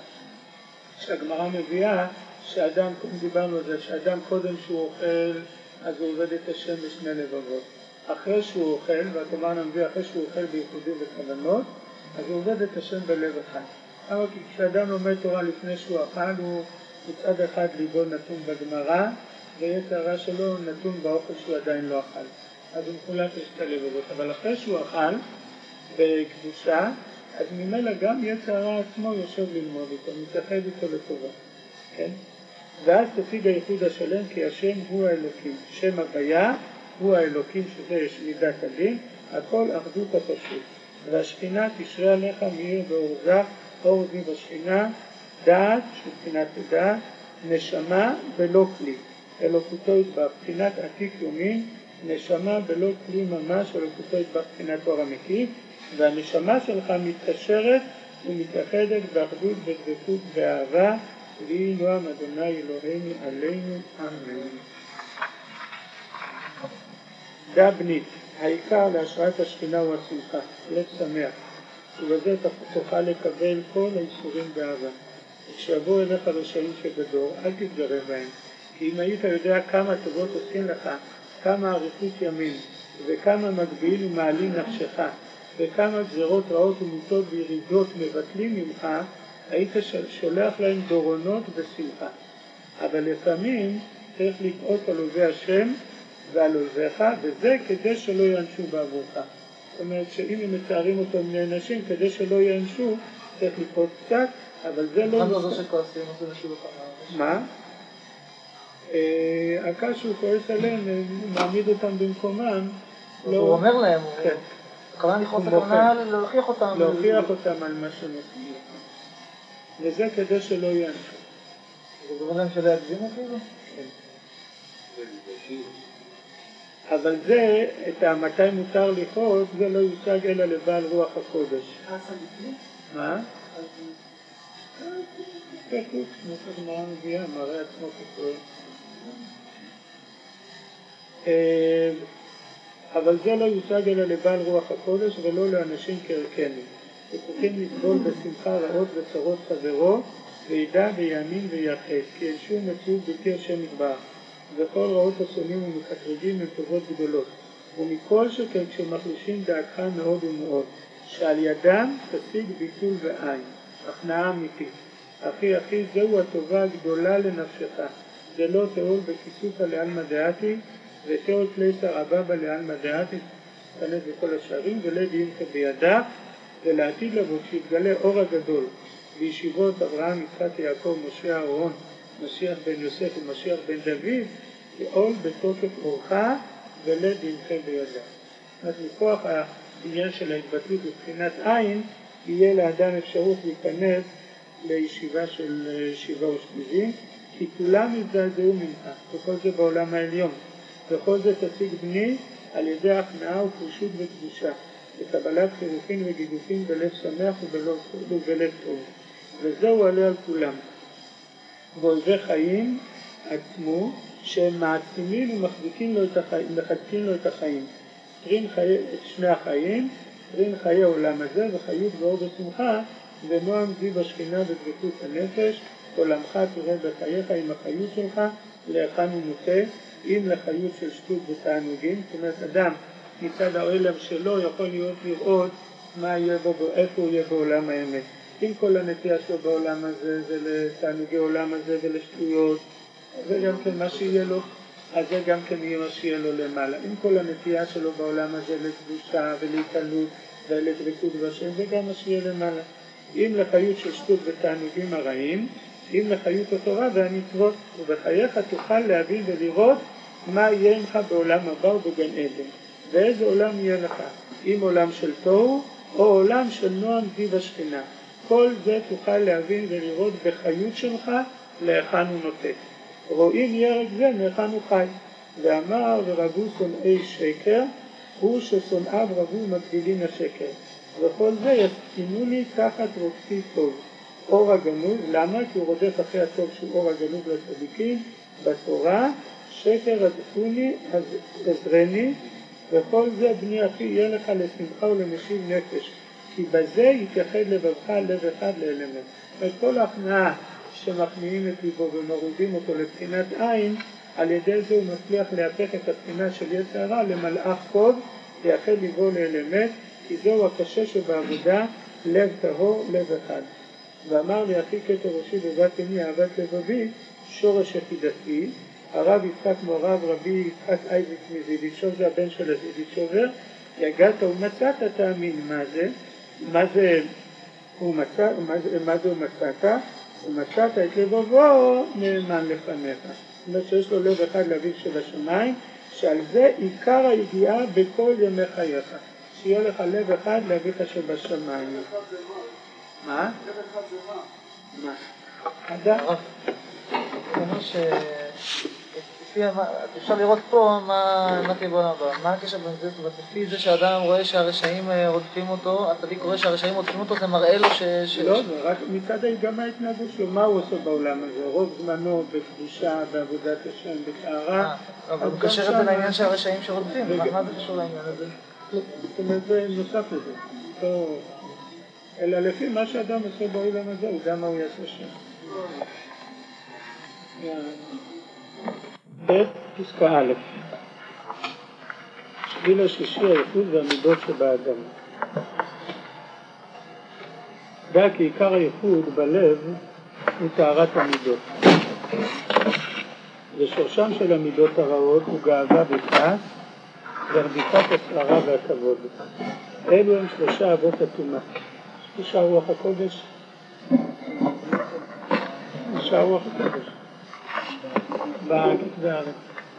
שהגמרא מביאה, שאדם, דיברנו על זה, שאדם קודם שהוא אוכל, אז הוא עובד את השם בשני לבבות. אחרי שהוא אוכל, והתורה מביא אחרי שהוא אוכל בייחודים וכוונות, אז הוא עובד את השם בלב אחד. אבל כשאדם לומד תורה לפני שהוא אכל, הוא מצד אחד ליבו נתון בגמרא, ויצר הרע שלו נתון באוכל שהוא עדיין לא אכל. אז הוא מחולק לשתי לבבות. אבל אחרי שהוא אכל, בקדושה, אז ממילא גם יצר הרע עצמו יושב ללמוד איתו, מתייחד איתו לטובה. כן? ואז תשיג הייחוד השלם, כי השם הוא האלוקים. שם הוויה הוא האלוקים, שזה יש מידת הדין, הכל אחדות הפשוט. והשכינה תשרה עליך מאיר באור זך, אור זיו השכינה, דעת, שבחינת דעת, נשמה ולא כלי. אלוקותו יתברך, בחינת עתיק יומין, נשמה בלא כלי ממש אלוקותו יתברך בחינת אור המקיף, והנשמה שלך מתקשרת ומתאחדת באחדות בדבקות ואהבה, ויהי נועם אדוני אלוהינו עלינו, אמן. דע בני, העיקר להשראת השכינה הוא השמחה, לב שמח, ובזה תוכל לקבל כל האיסורים באהבה. וכשיבואו אליך רשעים שבדור, אל תתגרב בהם, כי אם היית יודע כמה טובות עושים לך, כמה אריכות ימים, וכמה מגביל ומעלים נפשך, וכמה גזרות רעות ומיתות וירידות מבטלים ממך, היית שולח להם דורונות בשמחה. אבל לפעמים צריך לקרות על אויבי השם ועל אויביך, וזה כדי שלא יענשו בעבורך. זאת אומרת שאם הם מתארים אותו מני אנשים, כדי שלא יענשו, צריך לקרות קצת, אבל זה לא... מה זה שכועסים? מה זה נשאו לך? מה? הקש שהוא כועס עליהם, מעמיד אותם במקומם. הוא אומר להם, כן. הכוונה לכעוס הכוונה להוכיח אותם. להוכיח אותם על מה שהם עושים. וזה כדי שלא יענשו. זה גורם להם שלא יגזימו כאילו? אבל זה, את מתי מותר לכעוס, זה לא יושג אלא לבעל רוח הקודש. מה? כתוב, נוסף מה מביאה, מראה עצמו כתוב. אבל זה לא יושג אלא לבעל רוח הקודש ולא לאנשים כערכנו. צריכים לסבול בשמחה רעות וצרות חברו, וידע ויאמין ויחד, כי אין שום מציאות בלתי השם יתברך. וכל רעות השונים ומקטרגים הם טובות גדולות. ומכל שכן כשמחלישים דעתך מאוד ומאוד, שעל ידם תשיג ביטול ועין, הכנעה אמיתית. אחי אחי, זהו הטובה הגדולה לנפשך. זה לא תאול בכיסופה לעלמא דעתי, ותאול פלייסר רבבה לעלמא דעתי, תכנס בכל השערים, ולדין כבידה, ולעתיד לבוא שיתגלה אור הגדול, בישיבות אברהם, יצחק, יעקב, משה, אהרון, משיח בן יוסף ומשיח בן דוד, תאול בתוקף אורך ולדינכם בידה. אז מכוח העניין של ההתבטלות מבחינת עין, יהיה לאדם אפשרות להיכנס לישיבה של שיבה ושפיזים, כי כולם יזדעזעו ממך, וכל זה בעולם העליון. וכל זה תשיג בני על ידי הכנעה ופרישות וקדושה, לקבלת חירופין וגידופין בלב שמח ובלב טוב. וזהו עלה על כולם. ואויבי חיים עצמו, שהם מעצימים ומחזיקים לו את החיים, מחזקים לו את החיים. טרין חיי, את שני החיים, טרין חיי העולם הזה וחיות ואור ושמחה, ונועם זיו השכינה ודבקות הנפש, עולמך תראה בחייך עם החיות שלך, להיכן הוא נוטה, אם לחיות של שטות ותענוגים. זאת אומרת, אדם מצד העולם שלו יכול להיות לראות מה יהיה בו, איפה הוא יהיה בעולם האמת. אם כל הנטייה שלו בעולם הזה זה לתענוגי עולם הזה ולשטויות, זה גם כן מה שיהיה לו, אז זה גם כן יהיה מה שיהיה לו למעלה. אם כל הנטייה שלו בעולם הזה לקדושה ולהתעלות ולדבקות בשם, זה גם מה שיהיה למעלה. אם לחיות של שטות ותענוגים הרעים, אם לחיות התורה והמצוות, ובחייך תוכל להבין ולראות מה יהיה לך בעולם הבא ובגן עדן. ואיזה עולם יהיה לך, אם עולם של תוהו או עולם של נועם זיו השכינה. כל זה תוכל להבין ולראות בחיות שלך להיכן הוא נוטה. רואים ירק זה מהיכן הוא חי. ואמר ורבו שונאי שקר, הוא ששונאיו רבו מגדילים השקר. וכל זה יסכימו לי תחת רודפי טוב. אור הגנוז, למה? כי הוא רודף אחרי הטוב שהוא אור הגנוז לצדיקים בתורה, שקר עזבוני אז עזרני, וכל זה בני אחי יהיה לך לשמחה ולמשיב נפש, כי בזה יתייחד לבבך לב אחד לאלמנט. וכל ההכנעה שמכניעים את ליבו ומורידים אותו לבחינת עין, על ידי זה הוא מצליח להפך את הבחינה של יצר הרע למלאך טוב, לייחד ליבו לאלמנט, כי זהו הקשה שבעבודה, לב טהור, לב אחד. ואמר לי אחי כתר ראשי בבת עיני אהבת לבבי, שורש יחידתי, הרב יצחק מורב רבי יצחק אייזיק מזידיצ'וב, זה הבן של הזידיצ'ובר, יגעת ומצאת תאמין. מה זה? מה זה הוא מצא, מה זה, מה זה הוא מצאת? ומצאת את לבבו נאמן לפניך. זאת אומרת שיש לו לב אחד לאביו של השמיים, שעל זה עיקר הידיעה בכל ימי חייך. שיהיה לך לב אחד לאביך שבשמיים. מה? לב אחד זה מה? מה? אדם? זה אומר לפי, אפשר לראות פה מה תהיה בעולם הבא, מה הקשר בין זה, זאת אומרת, לפי זה שהאדם רואה שהרשעים רודפים אותו, הצדיק רואה שהרשעים רודפים אותו, זה מראה לו ש... לא, זה רק מצד גם ההתנהגות שלו, מה הוא עושה בעולם הזה, רוב זמנו בקדושה, בעבודת השם, בטהרה. אבל הוא קשר את זה לעניין של הרשעים שרודפים, מה זה קשור לעניין הזה? זאת אומרת, זה נוסף לזה, אלא לפי מה שאדם עושה בעולם הזה, הוא גם מה הוא יעשה שם. ב' פסקה א', שביל השישי הייחוד והמידות שבאדם. דע כי עיקר הייחוד בלב הוא טהרת המידות. ושורשם של המידות הרעות הוא גאווה וכעס ורדיפת השררה והכבוד. אלו הם שלושה אבות הטומאה. שלושה רוח הקודש. שלושה רוח הקודש. בכתבי הארץ.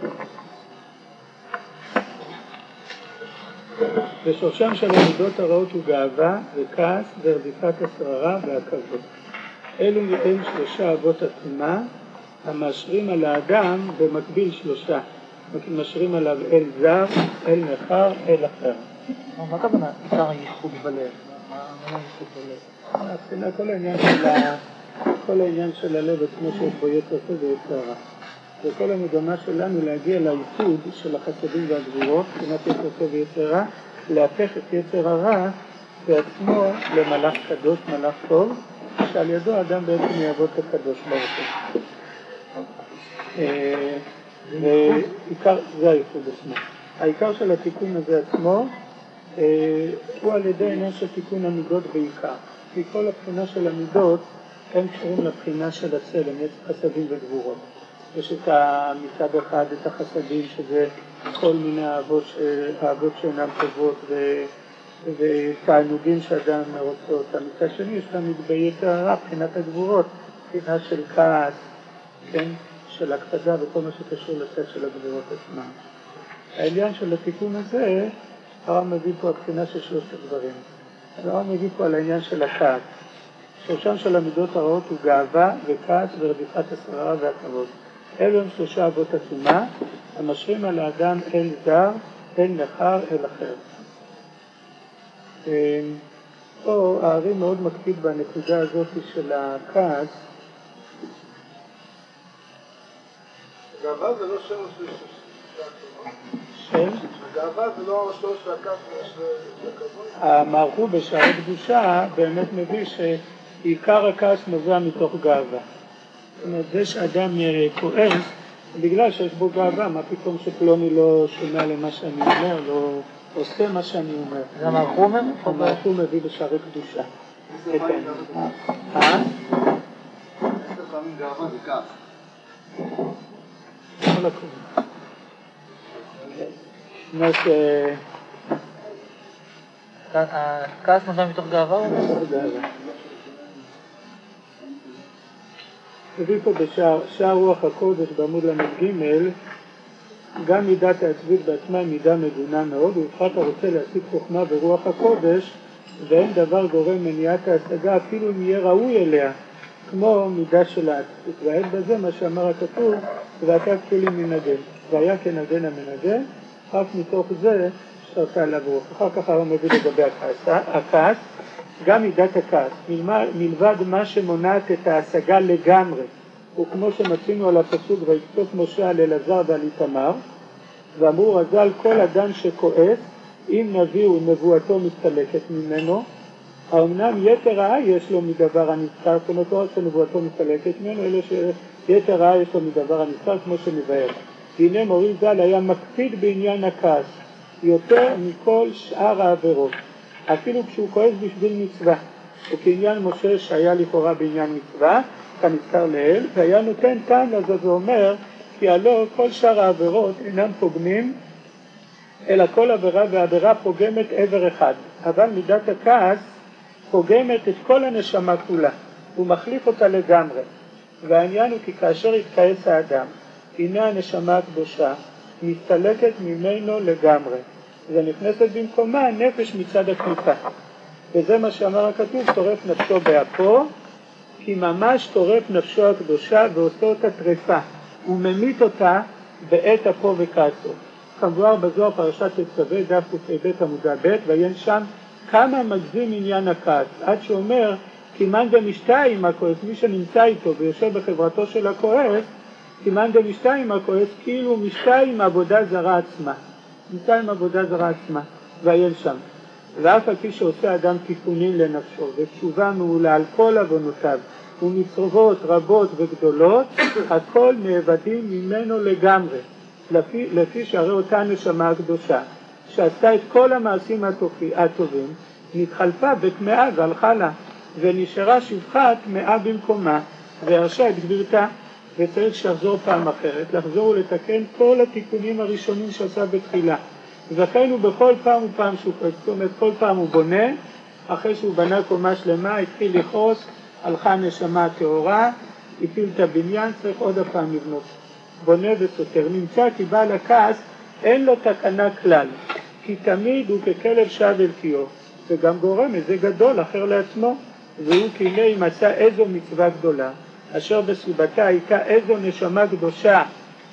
ושורשם של המידות הרעות הוא גאווה וכעס ורדיפת השררה והכבוד. אלו הם שלושה אבות הטומאה המשרים על האדם במקביל שלושה. משרים עליו אל זר, אל נחר, אל אחר. מה הכוונה עיקר הייחוד בלב? מה הייחוד בלב? כל העניין של ה... כל העניין של הלב עצמו שיש בו יצר טוב ויצר רע. וכל המגמה שלנו להגיע לייחוד של החסדים והגבורות, מבחינת יצר טוב ויצר רע, להפך את יצר הרע בעצמו למלאך קדוש, מלאך טוב, שעל ידו האדם בעצם יעבוד את הקדוש ברוך הוא. ועיקר, זה הייחוד עצמו. העיקר של התיקון הזה עצמו הוא על ידי עניין של תיקון המידות בעיקר. כי כל הבחינה של המידות הם קשורים לבחינה של הצלם, יש חסדים וגבורות. יש את מצד אחד את החסדים שזה כל מיני אהבות, אהבות שאינן טובות ו... ותענוגים שאדם רוצה אותם. מצד שני יש גם ביתר הרע, בחינת הגבורות, בחינה של כעס, כן? של הקפדה וכל מה שקשור לצד של הגבורות עצמם. העניין של התיקון הזה, הרב מביא פה הבחינה של שלושת הדברים. הרב מביא פה על העניין של הכעס. שורשם של המידות הרעות הוא גאווה וכעס ורדיפת השררה והכבוד. אלו הם שלושה אבות הטומאה, המשרים על האדם אל זר, אל נחר, אל אחר. פה הארי מאוד מקפיד בנקודה הזאת של הכעס. גאווה זה לא שם של של? גאווה זה לא שלוש והכף של הכבוד. המערכו בשערי קדושה באמת מביא שעיקר הכעס נובע מתוך גאווה. זאת אומרת, זה שאדם כועס, בגלל שיש בו גאווה, מה פתאום שפלוני לא שומע למה שאני אומר, לא עושה מה שאני אומר. זה המערכו אומר? המערכו מביא בשערי קדושה. איזה פעמים גאווה זה כעס? אה? איזה פעמים גאווה זה כעס? כל הכבוד. זאת הכעס נובע מתוך גאווה או מתוך גאווה? מביא פה בשער רוח הקודש בעמוד למ"ג, גם מידת העצבות בעצמה מידה מגונה מאוד, ובפרט הרוצה להשיג חוכמה ברוח הקודש, ואין דבר גורם מניעת ההשגה אפילו אם יהיה ראוי אליה, כמו מידה של העצבות. והעד בזה מה שאמר הכתוב, ואתה כתולי מנגן, והיה כנגן המנגן, אף מתוך זה שרתה עליו רוח. אחר כך הוא מביא לגבי הכעס, הכעס, גם מידת הכעס, מלבד מה שמונעת את ההשגה לגמרי, וכמו שמצינו על הפסוק ויקצוף משה על אלעזר ועל איתמר, ואמרו רז"ל כל אדם שכועס, אם נביאו נבואתו מסתלקת ממנו, האמנם יתר רעה יש לו מדבר הנזכר, זאת אומרת לא שנבואתו מסתלקת ממנו, אלא שיתר רעה יש לו מדבר הנזכר כמו שנבהר. והנה מורי ז"ל היה מקפיד בעניין הכעס, יותר מכל שאר העבירות, אפילו כשהוא כועס בשביל מצווה, וכעניין משה שהיה לכאורה בעניין מצווה, כנזכר לאל, והיה נותן טעם לזה ואומר, כי הלא כל שאר העבירות אינם פוגמים, אלא כל עבירה ועבירה פוגמת עבר אחד, אבל מידת הכעס פוגמת את כל הנשמה כולה, הוא מחליף אותה לגמרי, והעניין הוא כי כאשר יתכעס האדם, הנה הנשמה הקדושה מסתלקת ממנו לגמרי, ונכנסת במקומה הנפש מצד הקליפה, וזה מה שאמר הכתוב, טורף נפשו באפו, כי ממש טורף נפשו הקדושה ועושה אותה טרפה, הוא ממית אותה בעת אפו וכעסו. כמובן בזוהר פרשת תצווה דף ק"ב עמוד ב' ויין שם כמה מגזים עניין הכעס, עד שאומר כי מאן דמשתא עם הכועס, מי שנמצא איתו ויושב בחברתו של הכועס, כי מאן דמשתא עם הכועס כאילו משתא עם עבודה זרה עצמה, משתא עם עבודה זרה עצמה, ויין שם. ואף על פי שעושה אדם תיקונים לנפשו ותשובה מעולה על כל עוונותיו ומצוות רבות וגדולות, הכל נאבדים ממנו לגמרי, לפי, לפי שהרי אותה נשמה הקדושה שעשתה את כל המעשים הטובים נתחלפה בטמאה והלכה לה, ונשארה שפחה טמאה במקומה והרשה את גבירתה, וצריך שיחזור פעם אחרת, לחזור ולתקן כל התיקונים הראשונים שעשה בתחילה. וכן הוא בכל פעם ופעם שהוא קורא, זאת אומרת כל פעם הוא בונה, אחרי שהוא בנה קומה שלמה התחיל לכעוס, הלכה נשמה טהורה, הפיל את הבניין, צריך עוד הפעם לבנות, בונה וסותר. נמצא כי בעל הכעס אין לו תקנה כלל, כי תמיד הוא ככלב שב אל קיאו, וגם גורם איזה גדול אחר לעצמו, והוא כאילו אם עשה איזו מצווה גדולה, אשר בסיבתה הייתה איזו נשמה קדושה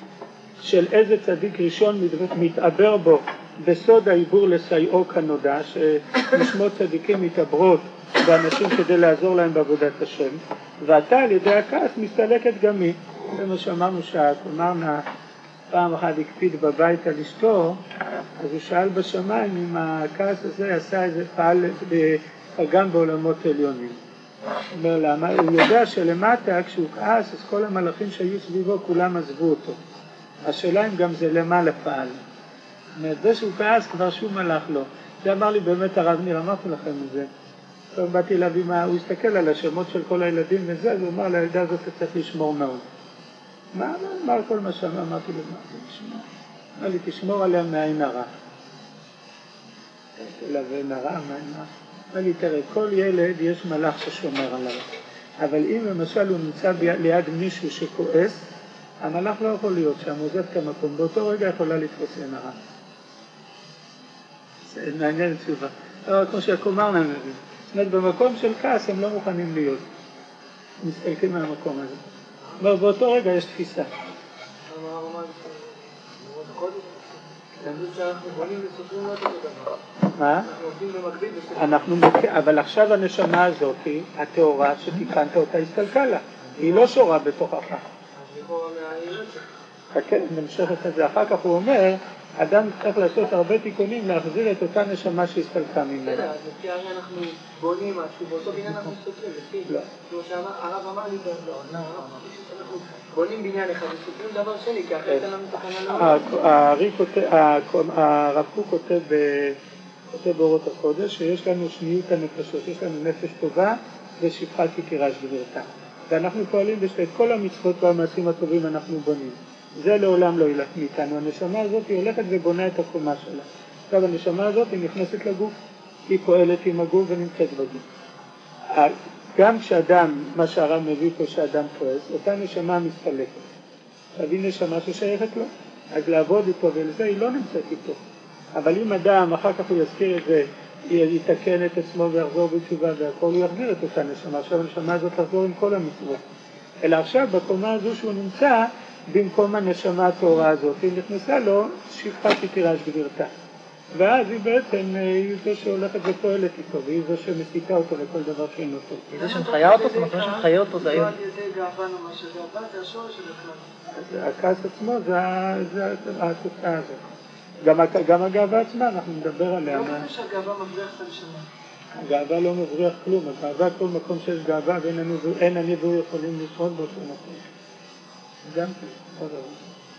של איזה צדיק ראשון מתעבר בו בסוד העיבור לסייעו כנודע, שנשמות צדיקים מתעברות באנשים כדי לעזור להם בעבודת השם, ואתה על ידי הכעס מסתלקת גם היא. זה מה שאמרנו שהקומרנה פעם אחת הקפיד בבית על אשתו, אז הוא שאל בשמיים אם הכעס הזה עשה איזה פעל פגם בעולמות עליונים. הוא אומר למה? הוא יודע שלמטה כשהוא כעס אז כל המלאכים שהיו סביבו כולם עזבו אותו. השאלה אם גם זה למעלה פעל. זה שהוא כעס כבר שום מלאך לא. זה אמר לי באמת הרב ניר, אמרתי לכם את זה. טוב, באתי להביא מה, הוא הסתכל על השמות של כל הילדים וזה, הוא אמר לילדה הזאת צריך לשמור מאוד. מה? אמר כל מה שאמר, אמרתי לו, מה זה לשמור? אמר לי, תשמור עליה מעין הרע. אלא ועין הרע, מעין הרע. אמר לי, תראה, כל ילד יש מלאך ששומר עליו. אבל אם למשל הוא נמצא ליד מישהו שכועס, המלאך לא יכול להיות שם, הוא עוזב את המקום, באותו רגע יכולה לתפוס עין הרע. זה מעניין תשובה. אבל כמו שהקומרנה מבין. זאת אומרת, במקום של כעס הם לא מוכנים להיות. מסתלקים מהמקום הזה. אבל באותו רגע יש תפיסה. מה? אנחנו מוקדים, אבל עכשיו הנשמה הזאת, התאורה שתיקנת אותה, הסתלקה לה. היא לא שורה בתוכך. חכה, נמשך את זה. אחר כך הוא אומר, אדם צריך לעשות הרבה תיקונים להחזיר את אותה נשמה שהסתלקה ממנה. בסדר, אז לפי הרי אנחנו בונים משהו, באותו בניין אנחנו סותרים, לפי כמו שהרב אמר לי, אנחנו בונים בניין אחד וסותרים דבר שני, כי אחרת אין לנו תקנה לא... הרב קוק כותב באורות הקודש שיש לנו שניות הנפשות, יש לנו נפש טובה ושפחת תירש גבירתה. ואנחנו פועלים בשביל את כל המצוות והמעשים הטובים אנחנו בונים. זה לעולם לא ילך מאיתנו. הנשמה הזאת היא הולכת ובונה את הקומה שלה. עכשיו הנשמה הזאת היא נכנסת לגוף, היא פועלת עם הגוף ונמצאת בגוף. גם כשאדם, מה שהרב מביא פה שאדם כועס, אותה נשמה מסתלקת. עכשיו היא נשמה ששייכת לו, אז לעבוד איתו ולזה היא לא נמצאת איתו. אבל אם אדם אחר כך הוא יזכיר את זה, יתקן את עצמו ויחזור בתשובה והכל, הוא יחזיר את אותה נשמה. עכשיו הנשמה הזאת תחזור עם כל המצוות. אלא עכשיו בקומה הזו שהוא נמצא, במקום הנשמה הטהורה הזאת, היא נכנסה לו שפחת תירש גבירתה. ואז היא בעצם, היא זו שהולכת ופועלת איתו, והיא זו שמסיתה אותו לכל דבר שאין אותו. היא זו שמחיה אותו? זאת אומרת, מה שמחיה אותו זה היום. לא על ידי גאווה נאמר שגאווה זה השורש של הכלל. הכעס עצמו זה התוצאה הזאת. גם הגאווה עצמה, אנחנו נדבר עליה. לא חושב שהגאווה מבריח את הנשמה. הגאווה לא מבריח כלום, הגאווה כל מקום שיש גאווה ואין אני והוא יכולים לשרוד באותו מקום. גם כן, עוד דבר.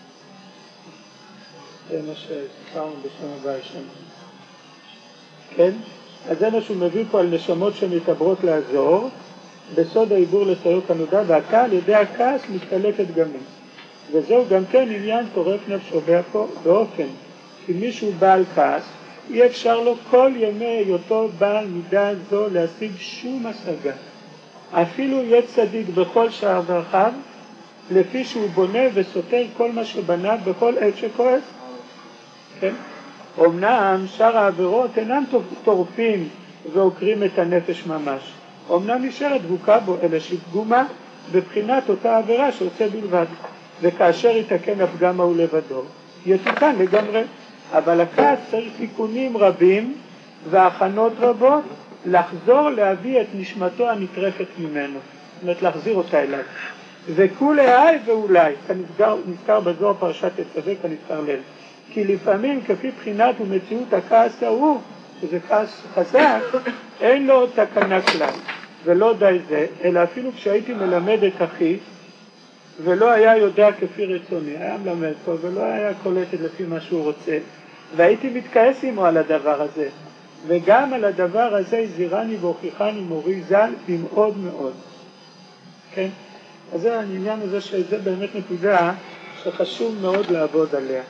זה מה שספרנו בשם הבא שם. כן? אז זה מה שהוא מביא פה על נשמות שמתעברות לעזור, בסוד העיבור לסייעו כנודע, ואתה על ידי הכעס מתחלקת גם היא. וזהו גם כן עניין טורף נפשו באופן, כי מישהו בעל כעס, אי אפשר לו כל ימי היותו בעל מידה זו להשיג שום השגה. אפילו יהיה צדיק בכל שער דרכיו, לפי שהוא בונה וסותר כל מה שבנה בכל עת שכועס. כן? אמנם שאר העבירות אינם טורפים ועוקרים את הנפש ממש. אמנם נשארת דבוקה בו, אלא שהיא פגומה בבחינת אותה עבירה שעושה בלבד. וכאשר יתקן הפגם ההוא לבדו, יתוקן לגמרי. אבל הכעס צריך תיקונים רבים והכנות רבות, לחזור להביא את נשמתו הנטרפת ממנו, זאת אומרת להחזיר אותה אליו. וכולי היי ואולי, כנזכר, נזכר בזוהר פרשת תצווה כנזכר ליל. כי לפעמים כפי בחינת ומציאות הכעס ההוא, שזה כעס חזק, אין לו תקנה כלל. ולא די זה, אלא אפילו כשהייתי מלמד את אחי, ולא היה יודע כפי רצוני, היה מלמד פה ולא היה קולטת לפי מה שהוא רוצה, והייתי מתכעס עמו על הדבר הזה, וגם על הדבר הזה הזהירני והוכיחני מורי ז"ל במאוד מאוד. כן? אז זה העניין הזה שזה באמת נקודה שחשוב מאוד לעבוד עליה.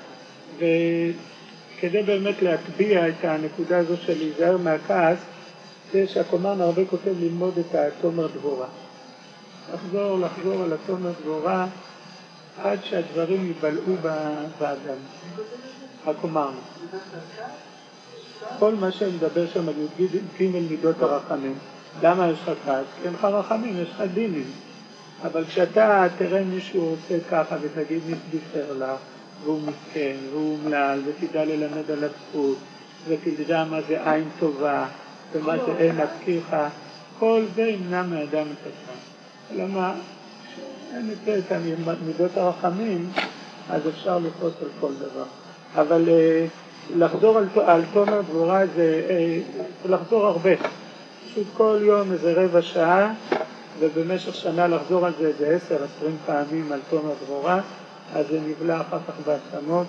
וכדי באמת להטביע את הנקודה הזו של להיזהר מהכעס, זה שהקומן הרבה כותב ללמוד את התומר דבורה. לחזור, לחזור על התומר דבורה עד שהדברים יבלעו באדם. הקומן. כל מה שמדבר שם על ג' מידות הרחמים. למה יש לך כעס? כי אין לך רחמים, יש לך דינים. אבל כשאתה תראה מישהו עושה ככה ותגיד נסביפר לך, והוא מסכן, והוא אומלל, ותדע ללמד על הזכות, ותדע מה זה עין טובה, ומה זה אין להזכירך, כל זה ימנע מאדם את עצמם. למה? כשאין את מידות הרחמים, אז אפשר לכעוס על כל דבר. אבל לחזור על, על תומר דבורה זה לחזור הרבה. פשוט כל יום איזה רבע שעה, ובמשך שנה לחזור על זה איזה עשר, עשרים פעמים על תומר דבורה, אז זה נבלע אחר כך בעצמות.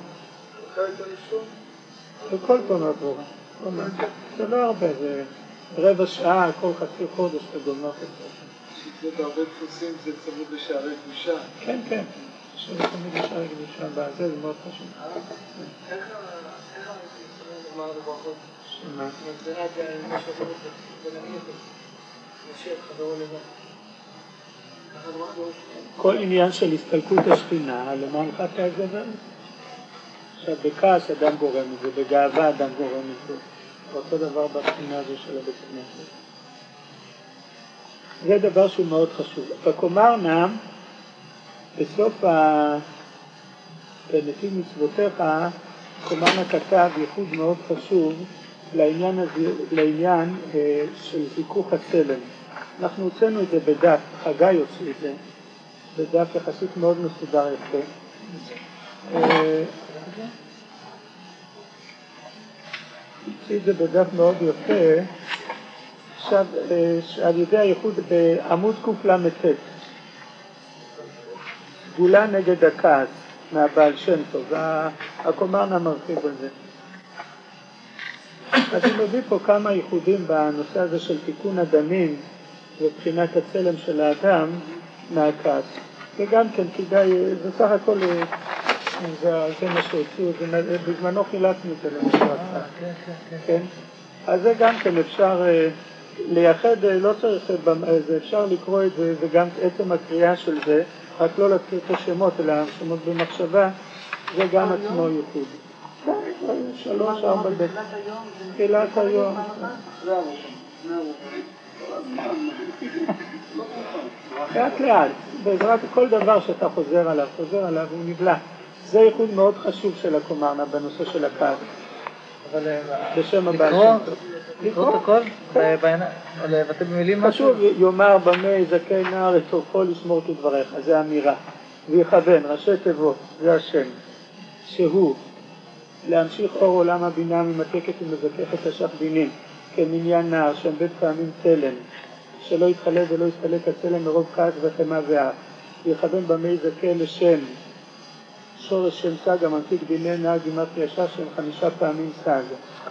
וכל תומר דבורה. זה לא הרבה, זה רבע שעה, כל חצי חודש וגומר את זה. שזה בהרבה דפוסים זה צמוד לשערי קדושה. כן, כן. זה צמוד לשערי קדושה, בזה זה מאוד חשוב. איך המסתכל לומר לברכות? שמה? מגזרה את מה שעובדת ולהגיד אותו. נשאר חברו לבד. כל עניין של הסתלקות השכינה, למען חטא הגבר. עכשיו, בכעס אדם גורם את זה, בגאווה אדם גורם את זה. אותו דבר בבחינה הזו של הבית כנסת. זה דבר שהוא מאוד חשוב. בקומר נם, בסוף נתיב מצוותיך, קומרנה כתב ייחוד מאוד חשוב לעניין, הזה, לעניין אה, של זיכוך הצלם. אנחנו הוצאנו את זה בדף, חגי הוציא את זה, בדף יחסית מאוד מסודר יפה. אה, הוציא את זה בדף מאוד יפה, עכשיו, על ידי הייחוד בעמוד קל"ט, סגולה נגד הכעס מהבעל שם טוב, הקומרנה מרחיב על זה. אז אני מביא פה כמה ייחודים בנושא הזה של תיקון הדמים ובחינת הצלם של האדם מהכעס. וגם כן כדאי, זה סך הכל, זה, זה מה שהוציאו, בזמנו חילקנו את זה למשפחה. כן? אז זה גם כן אפשר לייחד, לא צריך, זה אפשר לקרוא את זה, וגם עצם הקריאה של זה, רק לא להזכיר את השמות, אלא השמות במחשבה, זה גם עצמו ייחוד. שלוש, ארבע דקות. תחילת היום. לאט לאט, בעזרת כל דבר שאתה חוזר עליו, חוזר עליו, הוא נבלע. זה ייחוד מאוד חשוב של הקומרנה בנושא של הכעס. בשם הבא. לקרוא את הכל? או לבטא במילים משהו? חשוב, יאמר במה יזכה נער את אורכו לשמור את דבריך, זה אמירה. ויכוון, ראשי תיבות, זה השם. שהוא להמשיך אור עולם הבינה ממתקת ומזככת השכבינים, כמניין נער שם בית פעמים צלם, שלא יתחלק ולא יתחלק הצלם מרוב כעס וחמה ואף. ויכוון במה יזכה לשם, שורש שם סג, המנפיק דיני נער גימטריה ישר שם חמישה פעמים סג.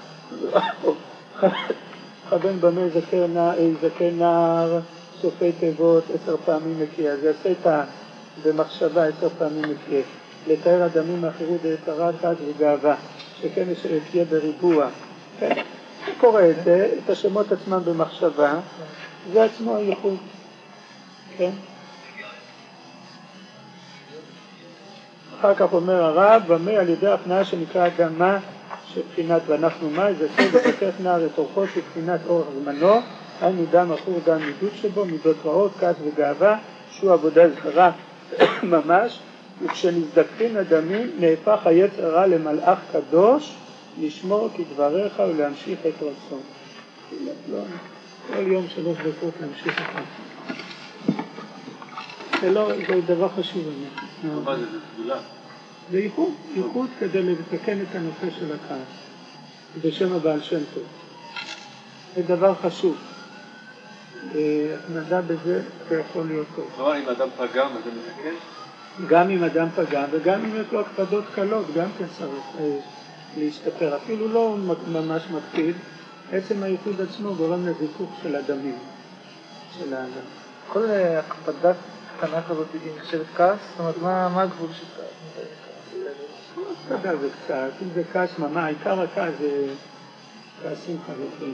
ויכוון במה יזכה נער סופי תיבות עשר פעמים מקיע. זה יעשה את במחשבה עשר פעמים מקיע. לתאר אדמים האחירות דהתרה, כעס וגאווה, שכן יהיה בריבוע. כן? קורא את זה, את השמות עצמם במחשבה, זה עצמו הייחוד. כן? אחר כך אומר הרב, במה על ידי הפניה שנקרא גם מה, שבחינת ואנחנו מה, זה סוד ותקף נער את אורחו שבחינת אורך זמנו, היינו דם אחור דם מידות שבו, מידות רעות, כעס וגאווה, שהוא עבודה זכרה ממש, וכשנזדקפין הדמים נהפך היצר הרע למלאך קדוש לשמור כדבריך ולהמשיך את רצון. כל יום שלוש דקות להמשיך את רצון. זה לא, זה דבר חשוב. מה זה, זה תפילה? זה ייחוד, ייחוד כדי לתקן את הנושא של הכעס. בשם הבעל שם טוב. זה דבר חשוב. התמדה בזה זה יכול להיות טוב. כלומר, אם אדם פגם, אז זה מתקן? גם אם אדם פגם וגם אם יש לו הקפדות קלות, גם כן צריך להשתפר. אפילו לא ממש מקפיד, עצם הייחוד עצמו גורם לזיכוך של הדמים, של האדם. כל הקפדה קטנה כזאת היא נחשבת כעס? זאת אומרת, מה הגבול של כעס? הקפדה זה קצת, אם זה כעס ממש, עיקר הכעס זה כעסים חריפים.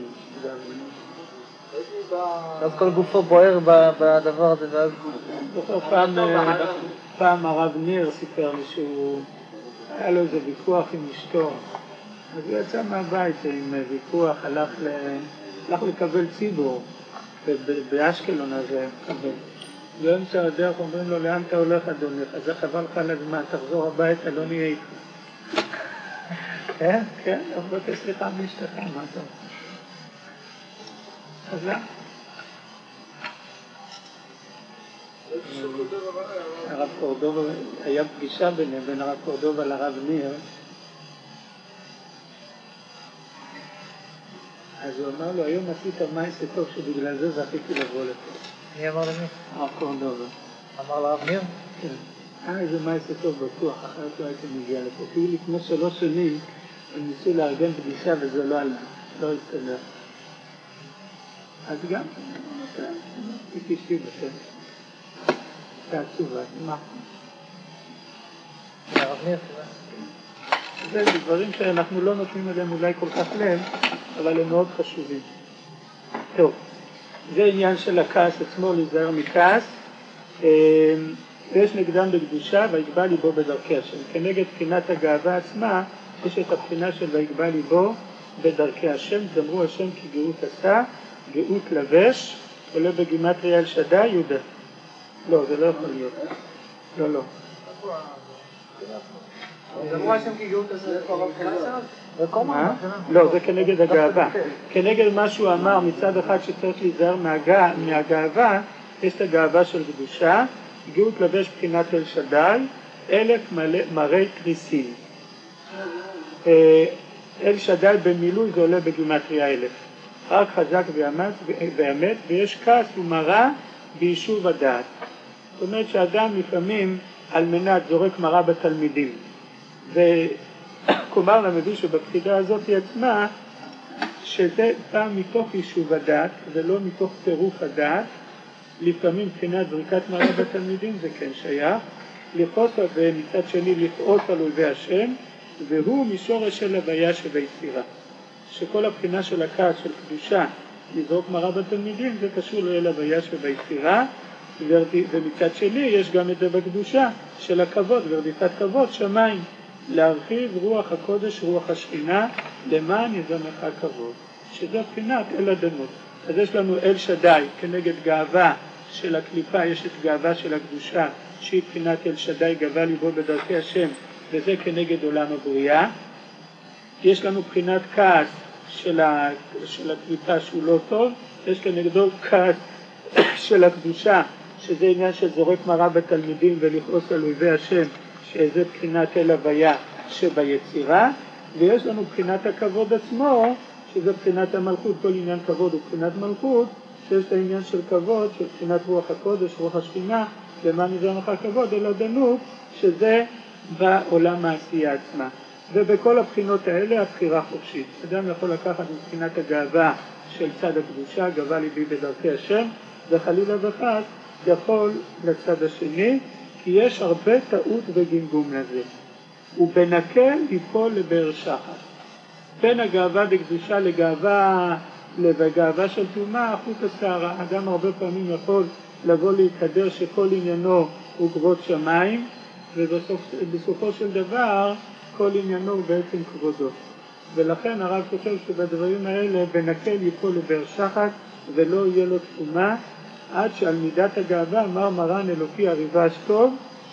אז כל גופו בוער בדבר הזה, ואז פעם, פעם הרב ניר סיפר לי שהוא היה לו איזה ויכוח עם אשתו, אז הוא יצא מהבית עם ויכוח, הלך, ל... הלך לקבל ציבור באשקלון הזה, באמצע הדרך אומרים לו, לאן אתה הולך אדוני? אז זה חבל לך על הזמן, תחזור הביתה, לא נהיה איתך. כן? כן, אבל תסליחה מאשתך, מה אתה רוצה? אז לא? הרב קורדובה, היה פגישה ביניהם, בין הרב קורדובה לרב ניר, אז הוא אמר לו, היום עשית מעשה טוב שבגלל זה זכיתי לבוא לפה. מי אמר למי? הרב קורדובה. אמר לרב ניר? כן. אה, איזה מעשה טוב בטוח, אחרת לא הייתי מגיע לפה. כי לפני שלוש שנים הם ניסו לארגן פגישה וזה לא עלה, לא הסתדר. אז גם, תקישתי בשם. זה עצובה, מה? הרב ניר, זה דברים שאנחנו לא נותנים עליהם אולי כל כך לב, אבל הם מאוד חשובים. טוב, זה עניין של הכעס עצמו, להיזהר מכעס. ויש נגדם בקדושה, ויגבה ליבו בדרכי השם. כנגד בחינת הגאווה עצמה, יש את הבחינה של ויגבה ליבו בדרכי השם. זמרו השם כי גאות עשה, גאות לבש, עולה בגימטריה אל שדי, יהודה. לא, זה לא יכול להיות. לא, לא. זמרו השם כי גאות עשה, איפה הרב חזר? מה? לא, זה כנגד הגאווה. כנגד מה שהוא אמר מצד אחד שצריך להיזהר מהגאווה, יש את הגאווה של קדושה, גאות לבש בחינת אל שדי, אלף מראי תריסים. אל שדי במילוי זה עולה בגימטריה אלף. רק חזק ואמת, ויש כעס ומרה ביישוב הדעת. זאת אומרת שאדם לפעמים על מנת זורק מרה בתלמידים. וכלומר למדו שבבחינה הזאת עצמה, שזה בא מתוך יישוב הדעת ולא מתוך טירוף הדעת. לפעמים מבחינת זריקת מרה בתלמידים זה כן שייך. לכעוס ומצד שני לכעוס על אויבי השם, והוא משורש של הוויה שביצירה. שכל הבחינה של הכעס של קדושה לזרוק מרה בתלמידים זה קשור לאל הוויה שביצירה, ומצד שני יש גם את זה בקדושה של הכבוד ורדיפת כבוד שמיים, להרחיב רוח הקודש רוח השכינה למען יזמך כבוד, שזה בחינת אל אדנות. אז יש לנו אל שדי כנגד גאווה של הקליפה, יש את גאווה של הקדושה שהיא בחינת אל שדי גאווה ליבו בדרכי השם, וזה כנגד עולם הבריאה. יש לנו בחינת כעס של, ה, של הקליפה שהוא לא טוב, יש כנגדו כעס של הקדושה שזה עניין של זורק מרה בתלמידים ולכעוס על אויבי השם, שזה בחינת אל הוויה שביצירה. ויש לנו בחינת הכבוד עצמו שזה בחינת המלכות, כל עניין כבוד הוא בחינת מלכות, שיש את העניין של כבוד של בחינת רוח הקודש רוח השכינה למען יזמך כבוד אל אדנות, שזה בעולם העשייה עצמה. ובכל הבחינות האלה הבחירה חופשית. אדם יכול לקחת מבחינת הגאווה של צד הקדושה, גאווה ליבי בדרכי השם, וחלילה וחס יכול לצד השני, כי יש הרבה טעות וגמגום לזה. ובנקל ליפול לבאר שחת. בין הגאווה בקדושה לגאווה, לגאווה של תאומה, חוט השערה. אדם הרבה פעמים יכול לבוא להתהדר שכל עניינו הוא כבוד שמיים, ובסופו של דבר כל עניינו הוא בעצם כבודו. ולכן הרב חושב שבדברים האלה בנקל ייפול לבאר שחת ולא יהיה לו תאומה, עד שעל מידת הגאווה אמר מרן אלוקי הריב"ש טוב,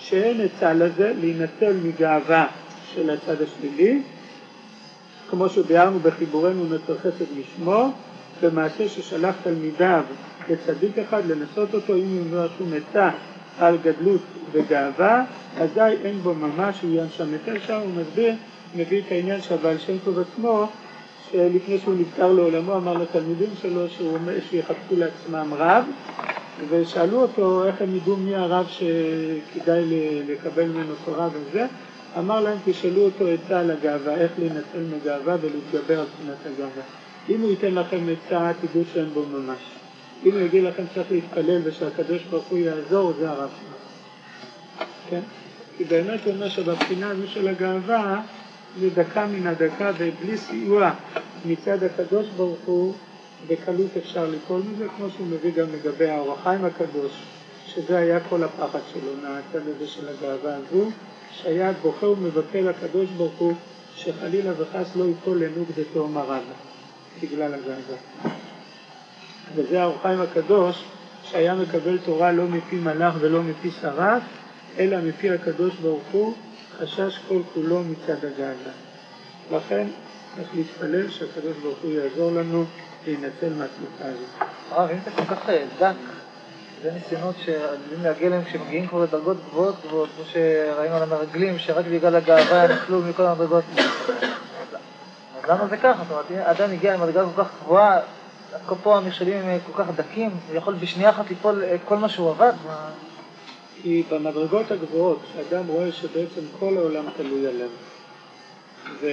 שאין עצה לזה להינצל מגאווה של הצד השלילי, כמו שביארנו בחיבורנו נצר חסד לשמו, במעשה ששלח תלמידיו לצדיק אחד לנסות אותו, אם הוא אומר שום עצה על גדלות וגאווה, אזי אין בו ממש, הוא ינשם יותר שם. הוא מסביר, מביא את העניין שהבעל שם טוב עצמו, שלפני שהוא נפטר לעולמו אמר לתלמידים שלו שהוא אומר שיחפשו לעצמם רב, ושאלו אותו איך הם ידעו מי הרב שכדאי לקבל ממנו תורה וזה. אמר להם, תשאלו אותו עצה על הגאווה, איך להינצל מגאווה ולהתגבר על תכונת הגאווה. אם הוא ייתן לכם עצה, תדעו שאין בו ממש. אם הוא יגיד לכם צריך להתפלל ושהקדוש ברוך הוא יעזור, זה הרב שלנו. כן? כי באמת הוא אומר שבבחינה הזו של הגאווה, זה דקה מן הדקה ובלי סיוע מצד הקדוש ברוך הוא, בקלות אפשר ליפול מזה, כמו שהוא מביא גם לגבי האור החיים הקדוש, שזה היה כל הפחד שלו מהצד הזה של הגאווה הזו, שהיה בוכה ומבכה לקדוש ברוך הוא שחלילה וחס לא ייפול לנוג דתהום הרב בגלל הגאווה. וזה האור החיים הקדוש שהיה מקבל תורה לא מפי מלאך ולא מפי שרף, אלא מפי הקדוש ברוך הוא, חשש כל כולו מצד הגאווה. לכן צריך להתפלל שהקדוש ברוך הוא יעזור לנו להינצל מהתמותה הזאת. הרב, אם זה כל כך דק, זה ניסיונות שעלולים להגיע להם כשמגיעים כבר לדרגות גבוהות גבוהות, כמו שראינו על המרגלים, שרק בגלל הגאווה נפלו מכל המדרגות. אז למה זה ככה? זאת אומרת, אם אדם הגיע למדרגה כל כך גבוהה, כל פה המכשולים הם כל כך דקים, הוא יכול בשנייה אחת ליפול כל מה שהוא עבד. כי במדרגות הגבוהות, כשאדם רואה שבעצם כל העולם תלוי עליו, ו...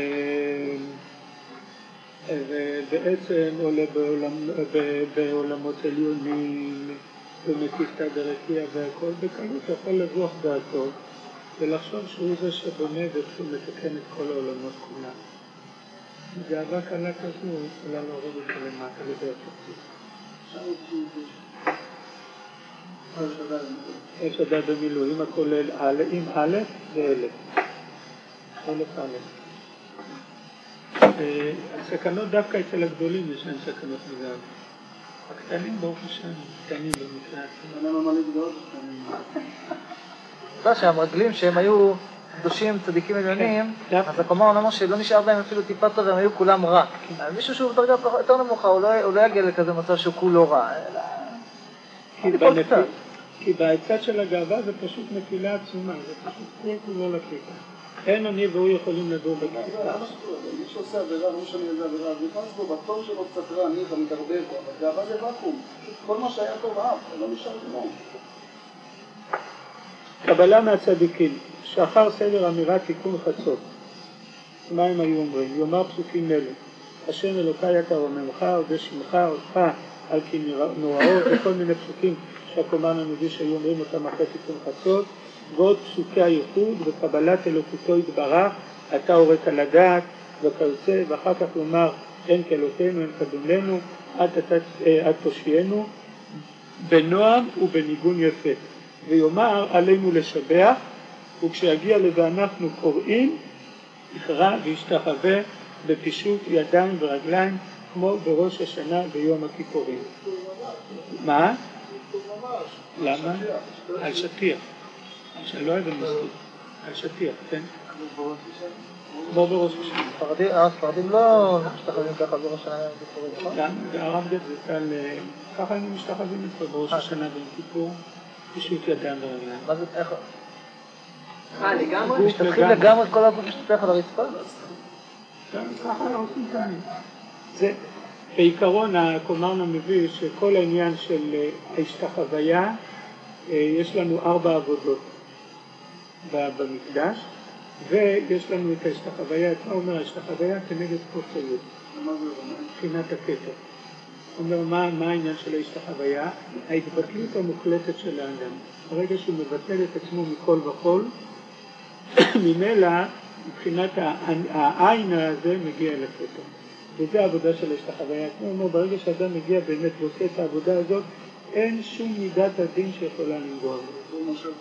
ובעצם עולה בעולם, בעולמות עליונים, במקיפתא דרכיה והכל, בקלות יכול לרוח דעתו ולחשוב שהוא זה שבונה וצריך לתקן את כל העולמות כולם. גאווה קלה כזו יכולה להוריד את זה למטה לידי התקציב. יש עדה במילואים הכולל עם א' ואלף. אלף א'. הסכנות דווקא אצל הגדולים יש להם סכנות מגאווה. הקטנים ברוך השם, קטנים במקרה. אין לנו מה להתגאות בקטנים. אתה יודע שהמרגלים שהם היו קדושים, צדיקים עליונים, אז הקומה אומר שלא נשאר בהם אפילו טיפה טוב, הם היו כולם רע. מישהו שהוא בדרגה יותר נמוכה, הוא לא יגיע לכזה מצב שהוא כולו רע. כי בעצת של הגאווה זה פשוט נפילה עצומה, זה פשוט כל כולו לקליפה. אין אני והוא יכולים לדור בקליפה. מי שעושה עבירה, לא משנה איזה עבירה, אז נכנס בו בתור שלו קצת רע, ניחא, מתערבב בו, אבל גאווה זה ואקום. כל מה שהיה טוב אהב, לא נשאר כלום. קבלה מהצדיקים, שאחר סדר אמירת תיקון חצות. מה הם היו אומרים? יאמר פסוקים אלה, השם אלוקי אתה רוממך, עודה שמך, עודך על כי נוראו, וכל מיני פסוקים שהקומן הנביא שהיו אומרים אותם אחרי תיקון חצות, ועוד פסוקי הייחוד וקבלת אלוקותו יתברך, אתה הורית לדעת וכיוצא, ואחר כך לומר אין כאלוקינו, אין קדומנו, עד תושיינו, בנועם ובניגון יפה. ויאמר עלינו לשבח, וכשיגיע לזה אנחנו קוראים, יקרא וישתחווה בפישוט ידיים ורגליים, כמו בראש השנה ביום הכיפורים. מה? למה? על שטיח. שלא אוהב מספיק. על שטיח, כן? כמו בראש השנה. הספרדים לא משתחווים ככה בראש השנה ביום הכיפורים, נכון? הרב גט זה כאן, ככה היינו משתחווים איתו בראש השנה ביום כיפור, פישוט ידיים ורגליים. מה זה, איך? אה, לגמרי? משתתחים לגמרי כל הגוף משתתח על הרצפה? ככה עושים תמיד. זה בעיקרון הקומן המביא שכל העניין של ההשתחוויה, יש לנו ארבע עבודות במקדש, ויש לנו את ההשתחוויה, מה אומר ההשתחוויה כנגד קוציות, מבחינת הכתר. אומר מה, מה העניין של ההשתחוויה? ההתבטלות המוחלטת של האדם. ברגע שהוא מבטל את עצמו מכל וכל, ממילא מבחינת העין הזה מגיע לכתר. וזה העבודה של ההשתחוויה. כמו אומר, ברגע שאדם מגיע באמת ועושה את העבודה הזאת, אין שום מידת הדין שיכולה לנגוע בו.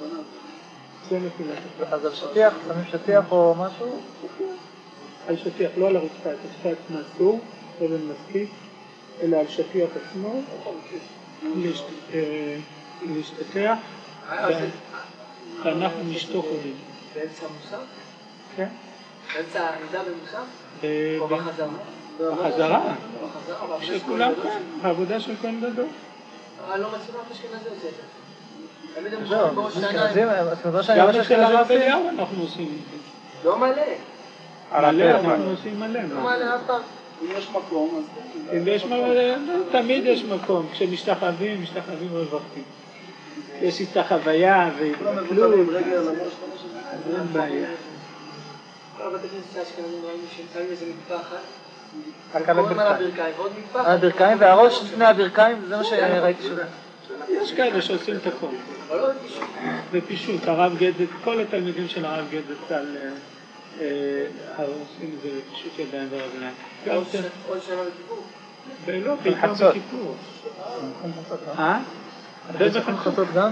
זה נפילת הכתר. אז על שטיח, שמים שטיח או משהו? על שטיח, לא על הרצפה, את השפה עצמה אסור, אבן מסקיף, אלא על שטיח עצמו, להשתטח. אנחנו נשתוק קודם. באמצע המוסף? כן. באמצע העמידה במוסף? אה, או בחזרה? בחזרה. בחזרה, שכולם כאן, העבודה של כהן גדול. אבל לא מצליחה אשכנזי עושה את זה. תמיד הם זהו, משכים בראש אשכנזים, שניים. הסדר שאני גם רואה אצל של הרב הרב אליהו אנחנו עושים. לא מלא. מלא, אנחנו עושים מלא. לא מלא אף פעם. אם יש מקום, אז... אם יש מלא, תמיד יש מקום. כשמשתחווים, משתחווים רווחים. יש הסתחוויה כולם והתבטלות, מבוטלים רגל על הראש, אז אין בעיה. כל הבתי כנסת האשכנזים ראינו שהם שמים איזה מטפחת. רק על קוראים על הברכיים. הברכיים ועוד מטפחת. על הברכיים והראש לפני הברכיים, זה מה שראיתי שזה. יש כאלה שעושים את הכל. אבל עוד מישהו. בפישוט, הרב גדד, כל התלמידים של הרב גדד על עושים את זה בפישוט ידיים ורגליים. עוד שנה בכיפור. ולא, בעיקר חצות. בכיפור. אה? זה זה בחצות. חצות גם?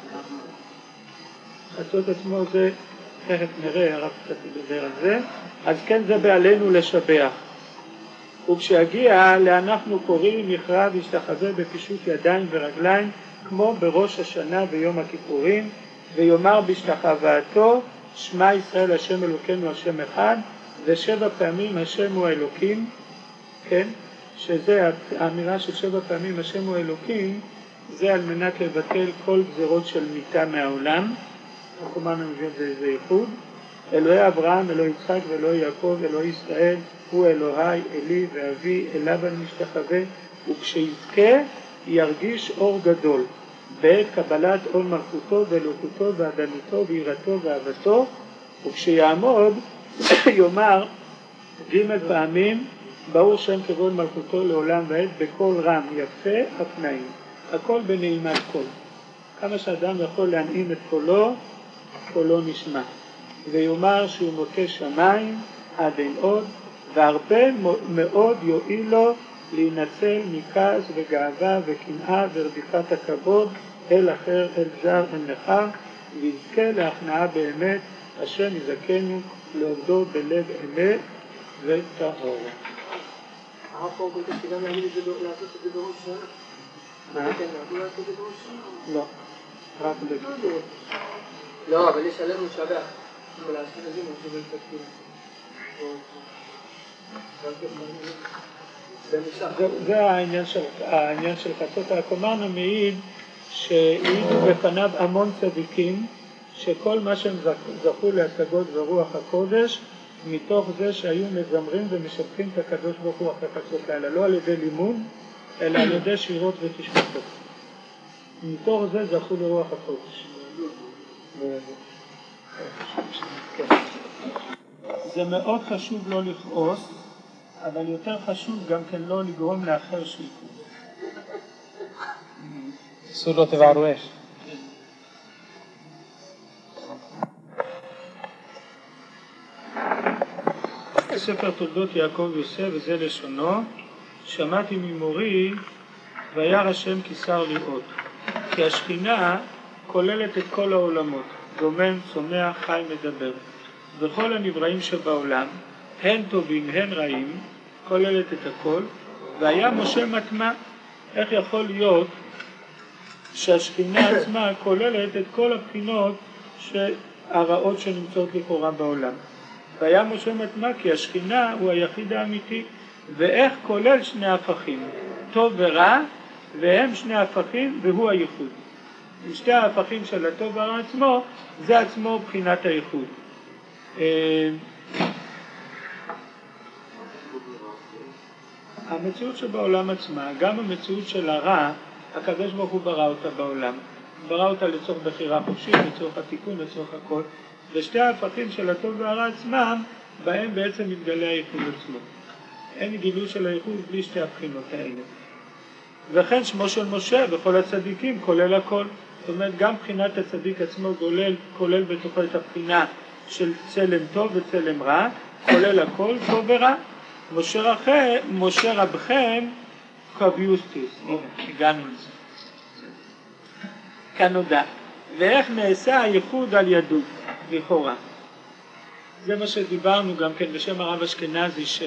חצות עצמו זה, תכף נראה, הרב קצת ידבר על זה. אז כן, זה בעלינו לשבח. וכשיגיע לאנחנו קוראים יכרע וישתחווה בפישוט ידיים ורגליים כמו בראש השנה ויום הכיפורים, ויאמר בהשתחוותו שמע ישראל השם אלוקינו השם אחד, ושבע פעמים השם הוא האלוקים, כן? שזה האמירה של שבע פעמים השם הוא האלוקים, זה על מנת לבטל כל גזרות של מיתה מהעולם. כלומר מביא את זה איזה ייחוד. אלוהי אברהם, אלוהי יצחק ואלוהי יעקב, אלוהי ישראל, הוא אלוהי, אלי ואבי, אליו אני משתחווה, וכשיזכה ירגיש אור גדול, בעת קבלת עול מלכותו ואלוקותו ואדנותו ויראתו ואהבתו, וכשיעמוד יאמר ג' פעמים, ברוך שם כבוד מלכותו לעולם ועד, בקול רם יפה הפנאים, הכל בנעימת קול. כמה שאדם יכול להנעים את קולו, קולו נשמע. ויאמר שהוא מוכה שמיים עד אין עוד, והרבה מאוד יועיל לו להינצל מכעס וגאווה וקנאה ורדיפת הכבוד אל אחר, אל זר, אל נכר, ויזכה להכנעה באמת, השם יזכנו לעובדו בלב אמת וטהור. הרב פה כל כך שגם להגיד את זה, לעשות את זה בראש שנה. מה? כן, אנחנו לא לעשות את זה בראש שנה. לא, רק בכיפור. לא, אבל יש עלינו לשבח. אבל האשכנזים הם שומעים את הכתוב. זה העניין של, העניין של חצות. הקומרנו מעיד שהעידו בפניו המון צדיקים, שכל מה שהם זכו להשגות ברוח הקודש, מתוך זה שהיו מזמרים ומשבחים את הקדוש ברוך הוא אחרי חצות לילה, לא על ידי לימוד, אלא על ידי שירות ותשבחות. מתוך זה זכו לרוח הקודש. זה מאוד חשוב לא לכעוס, אבל יותר חשוב גם כן לא לגרום לאחר שיקום. אסור לא תבערו אש. ספר תולדות יעקב יוסף, וזה לשונו, שמעתי ממורי וירא השם כי שר לראות, כי השכינה כוללת את כל העולמות, דומם, צומח, חי, מדבר, וכל הנבראים שבעולם, הן טובים, הן רעים, כוללת את הכל, והיה משה מטמא. איך יכול להיות שהשכינה עצמה כוללת את כל הבחינות הרעות שנמצאות לכאורה בעולם? והיה משה מטמא כי השכינה הוא היחיד האמיתי. ואיך כולל שני הפכים, טוב ורע, והם שני הפכים והוא הייחוד. שתי ההפכים של הטוב והרע עצמו, זה עצמו בחינת הייחוד. המציאות שבעולם עצמה, גם המציאות של הרע, הקדוש ברוך הוא ברא אותה בעולם. ברא אותה לצורך בחירה חופשית, לצורך התיקון, לצורך הכל. ושתי ההפכים של הטוב והרע עצמם, בהם בעצם מתגלה הייחוד עצמו. אין גילוי של הייחוד בלי שתי הבחינות האלה. וכן שמו של משה וכל הצדיקים כולל הכל. זאת אומרת, גם בחינת הצדיק עצמו כולל, כולל בתוכו את הבחינה של צלם טוב וצלם רע, כולל הכל, טוב ורע. משה רחם, משה רבכם, קביוסטיס. הנה, הגענו לזה. כאן נודע. ואיך נעשה הייחוד על ידו, לכאורה. זה מה שדיברנו גם כן בשם הרב אשכנזי, ש...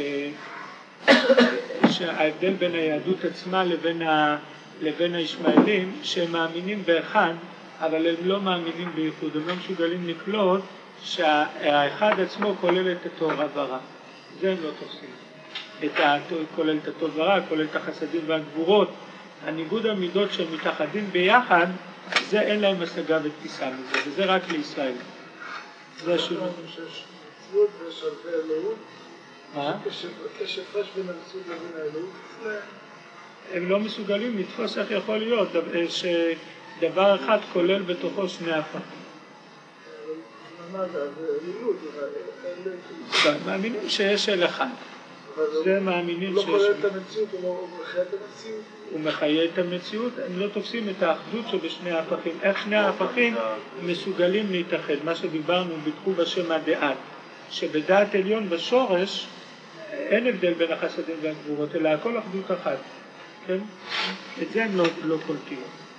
שההבדל בין היהדות עצמה לבין, ה... לבין הישמעאלים, שהם מאמינים באחד, אבל הם לא מאמינים בייחוד, הם לא מסוגלים לקלוט שהאחד עצמו כולל את הטוב והרע. זה הם לא תופסים. את הטוב, כולל את הטוב והרע, כולל את החסדים והגבורות. הניגוד המידות שהם מתאחדים ביחד, זה אין להם השגה ותפיסה מזה, וזה רק לישראל. זה השינוי. שיש מציאות ויש הרבה אלוהות. מה? יש הפרש בין המציאות לבין האלוהות. הם לא מסוגלים לתפוס איך יכול להיות שדבר אחד כולל בתוכו שני הפכים. מה זה? זה אלילות. מאמינים שיש אל אחד. זה מאמינים שיש... הוא לא כולל את המציאות, הוא מחיה את המציאות. הוא מחיה את המציאות, הם לא תופסים את האחדות שבשני ההפכים. איך שני ההפכים מסוגלים להתאחד? מה שדיברנו בתחו בשם הדעת, שבדעת עליון בשורש אין הבדל בין החסדים והגבורות, אלא הכל אחדות אחת. כן? את זה הם לא, לא קולטים.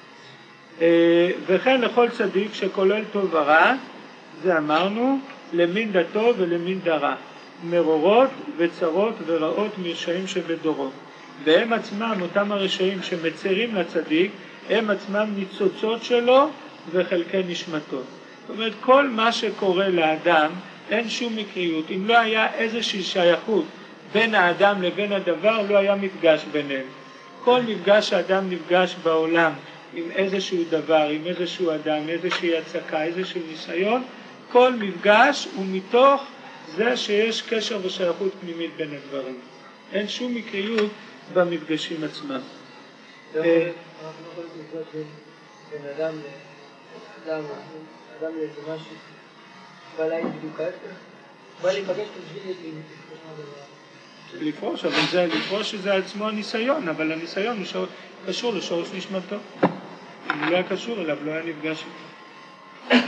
וכן לכל צדיק שכולל טוב ורע, זה אמרנו, למין דתו ולמין דרע, מרורות וצרות ורעות מרשעים שבדורו. והם עצמם, אותם הרשעים שמצרים לצדיק, הם עצמם ניצוצות שלו וחלקי נשמתו. זאת אומרת, כל מה שקורה לאדם, אין שום מקריות. אם לא היה איזושהי שייכות בין האדם לבין הדבר, לא היה מפגש ביניהם. כל מפגש האדם נפגש בעולם עם איזשהו דבר, עם איזשהו אדם, איזושהי הצקה, איזשהו ניסיון, כל מפגש הוא מתוך זה שיש קשר ושייכות פנימית בין הדברים. אין שום מקריות במפגשים עצמם. אנחנו לא יכולים לפגוש בין אדם לאדם, אדם לאיזה משהו, בא להגיד בדיוק ההפך, בא להיפגש בשביל לפגוש מה דבר. לפרוש, אבל זה לפרוש שזה עצמו הניסיון, אבל הניסיון הוא שור, קשור לשורש נשמתו. אם הוא לא היה קשור אליו, לא היה נפגש איתו.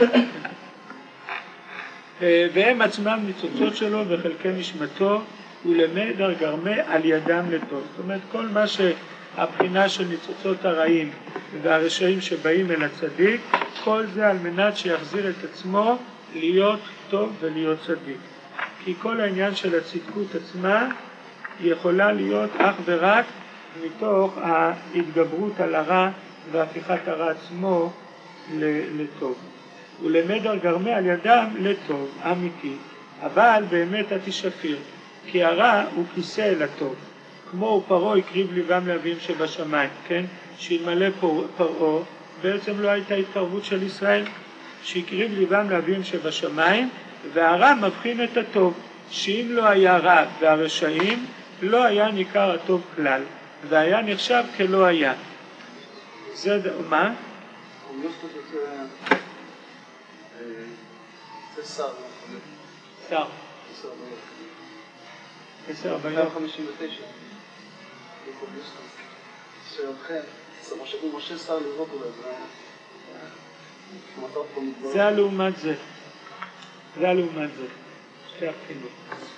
והם עצמם ניצוצות שלו וחלקי נשמתו, ולמדר גרמה על ידם לטוב. זאת אומרת, כל מה שהבחינה של ניצוצות הרעים והרשעים שבאים אל הצדיק, כל זה על מנת שיחזיר את עצמו להיות טוב ולהיות צדיק. כי כל העניין של הצדקות עצמה יכולה להיות אך ורק מתוך ההתגברות על הרע והפיכת הרע עצמו לטוב. ולמדר גרמה על ידם לטוב, אמיתי, אבל באמת התשפיר, כי הרע הוא כיסא אל הטוב, כמו פרעה הקריב ליבם לאביהם שבשמיים, כן? שאלמלא פרעה, בעצם לא הייתה התקרבות של ישראל, שהקריב ליבם לאביהם שבשמיים, והרע מבחין את הטוב, שאם לא היה רע והרשעים, לא היה ניכר הטוב כלל, והיה נחשב כלא היה. זה מה? זה שר. שר. עשר ארבעים חמישים ותשע. שאומכם, זה משה שר לראות אולי, זה הלעומת זה. זה הלעומת זה. שתי הבחינות.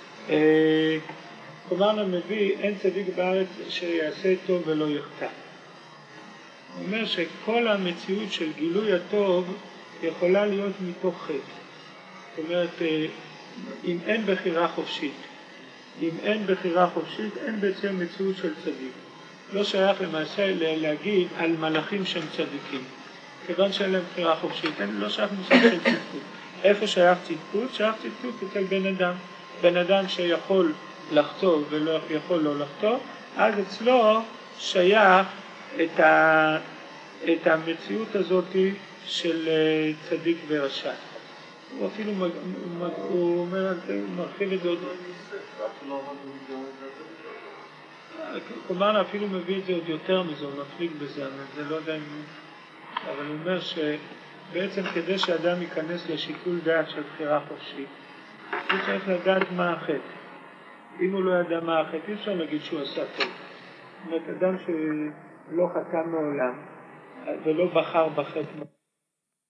כלומר למביא, אין צדיק בארץ שיעשה טוב ולא יחטא. הוא אומר שכל המציאות של גילוי הטוב יכולה להיות מתוך חטא. זאת אומרת, אם אין בחירה חופשית, אם אין בחירה חופשית, אין בעצם מציאות של צדיק. לא שייך למעשה להגיד על מלאכים שהם צדיקים. כיוון שאין להם בחירה חופשית, אין, לא שייך מושג של צדקות. איפה שייך צדקות? שייך צדקות אצל בן אדם. בן אדם שיכול לחטוא ולא יכול לא לחטוא, אז אצלו שייך את, ה, את המציאות הזאת של צדיק ורשע. הוא אפילו מג, מג, הוא אומר, הוא מרחיב את זה עוד. כלומר, אפילו מביא את זה עוד יותר מזה, הוא מפליג בזה, אבל זה לא יודע אם... אבל הוא אומר שבעצם כדי שאדם ייכנס לשיקול דעת של בחירה חופשית, הוא צריך לדעת מה החטא. אם הוא לא ידע מה החטא, אי אפשר להגיד שהוא עשה טוב. זאת אומרת, אדם שלא חטא מעולם ולא בחר בחטא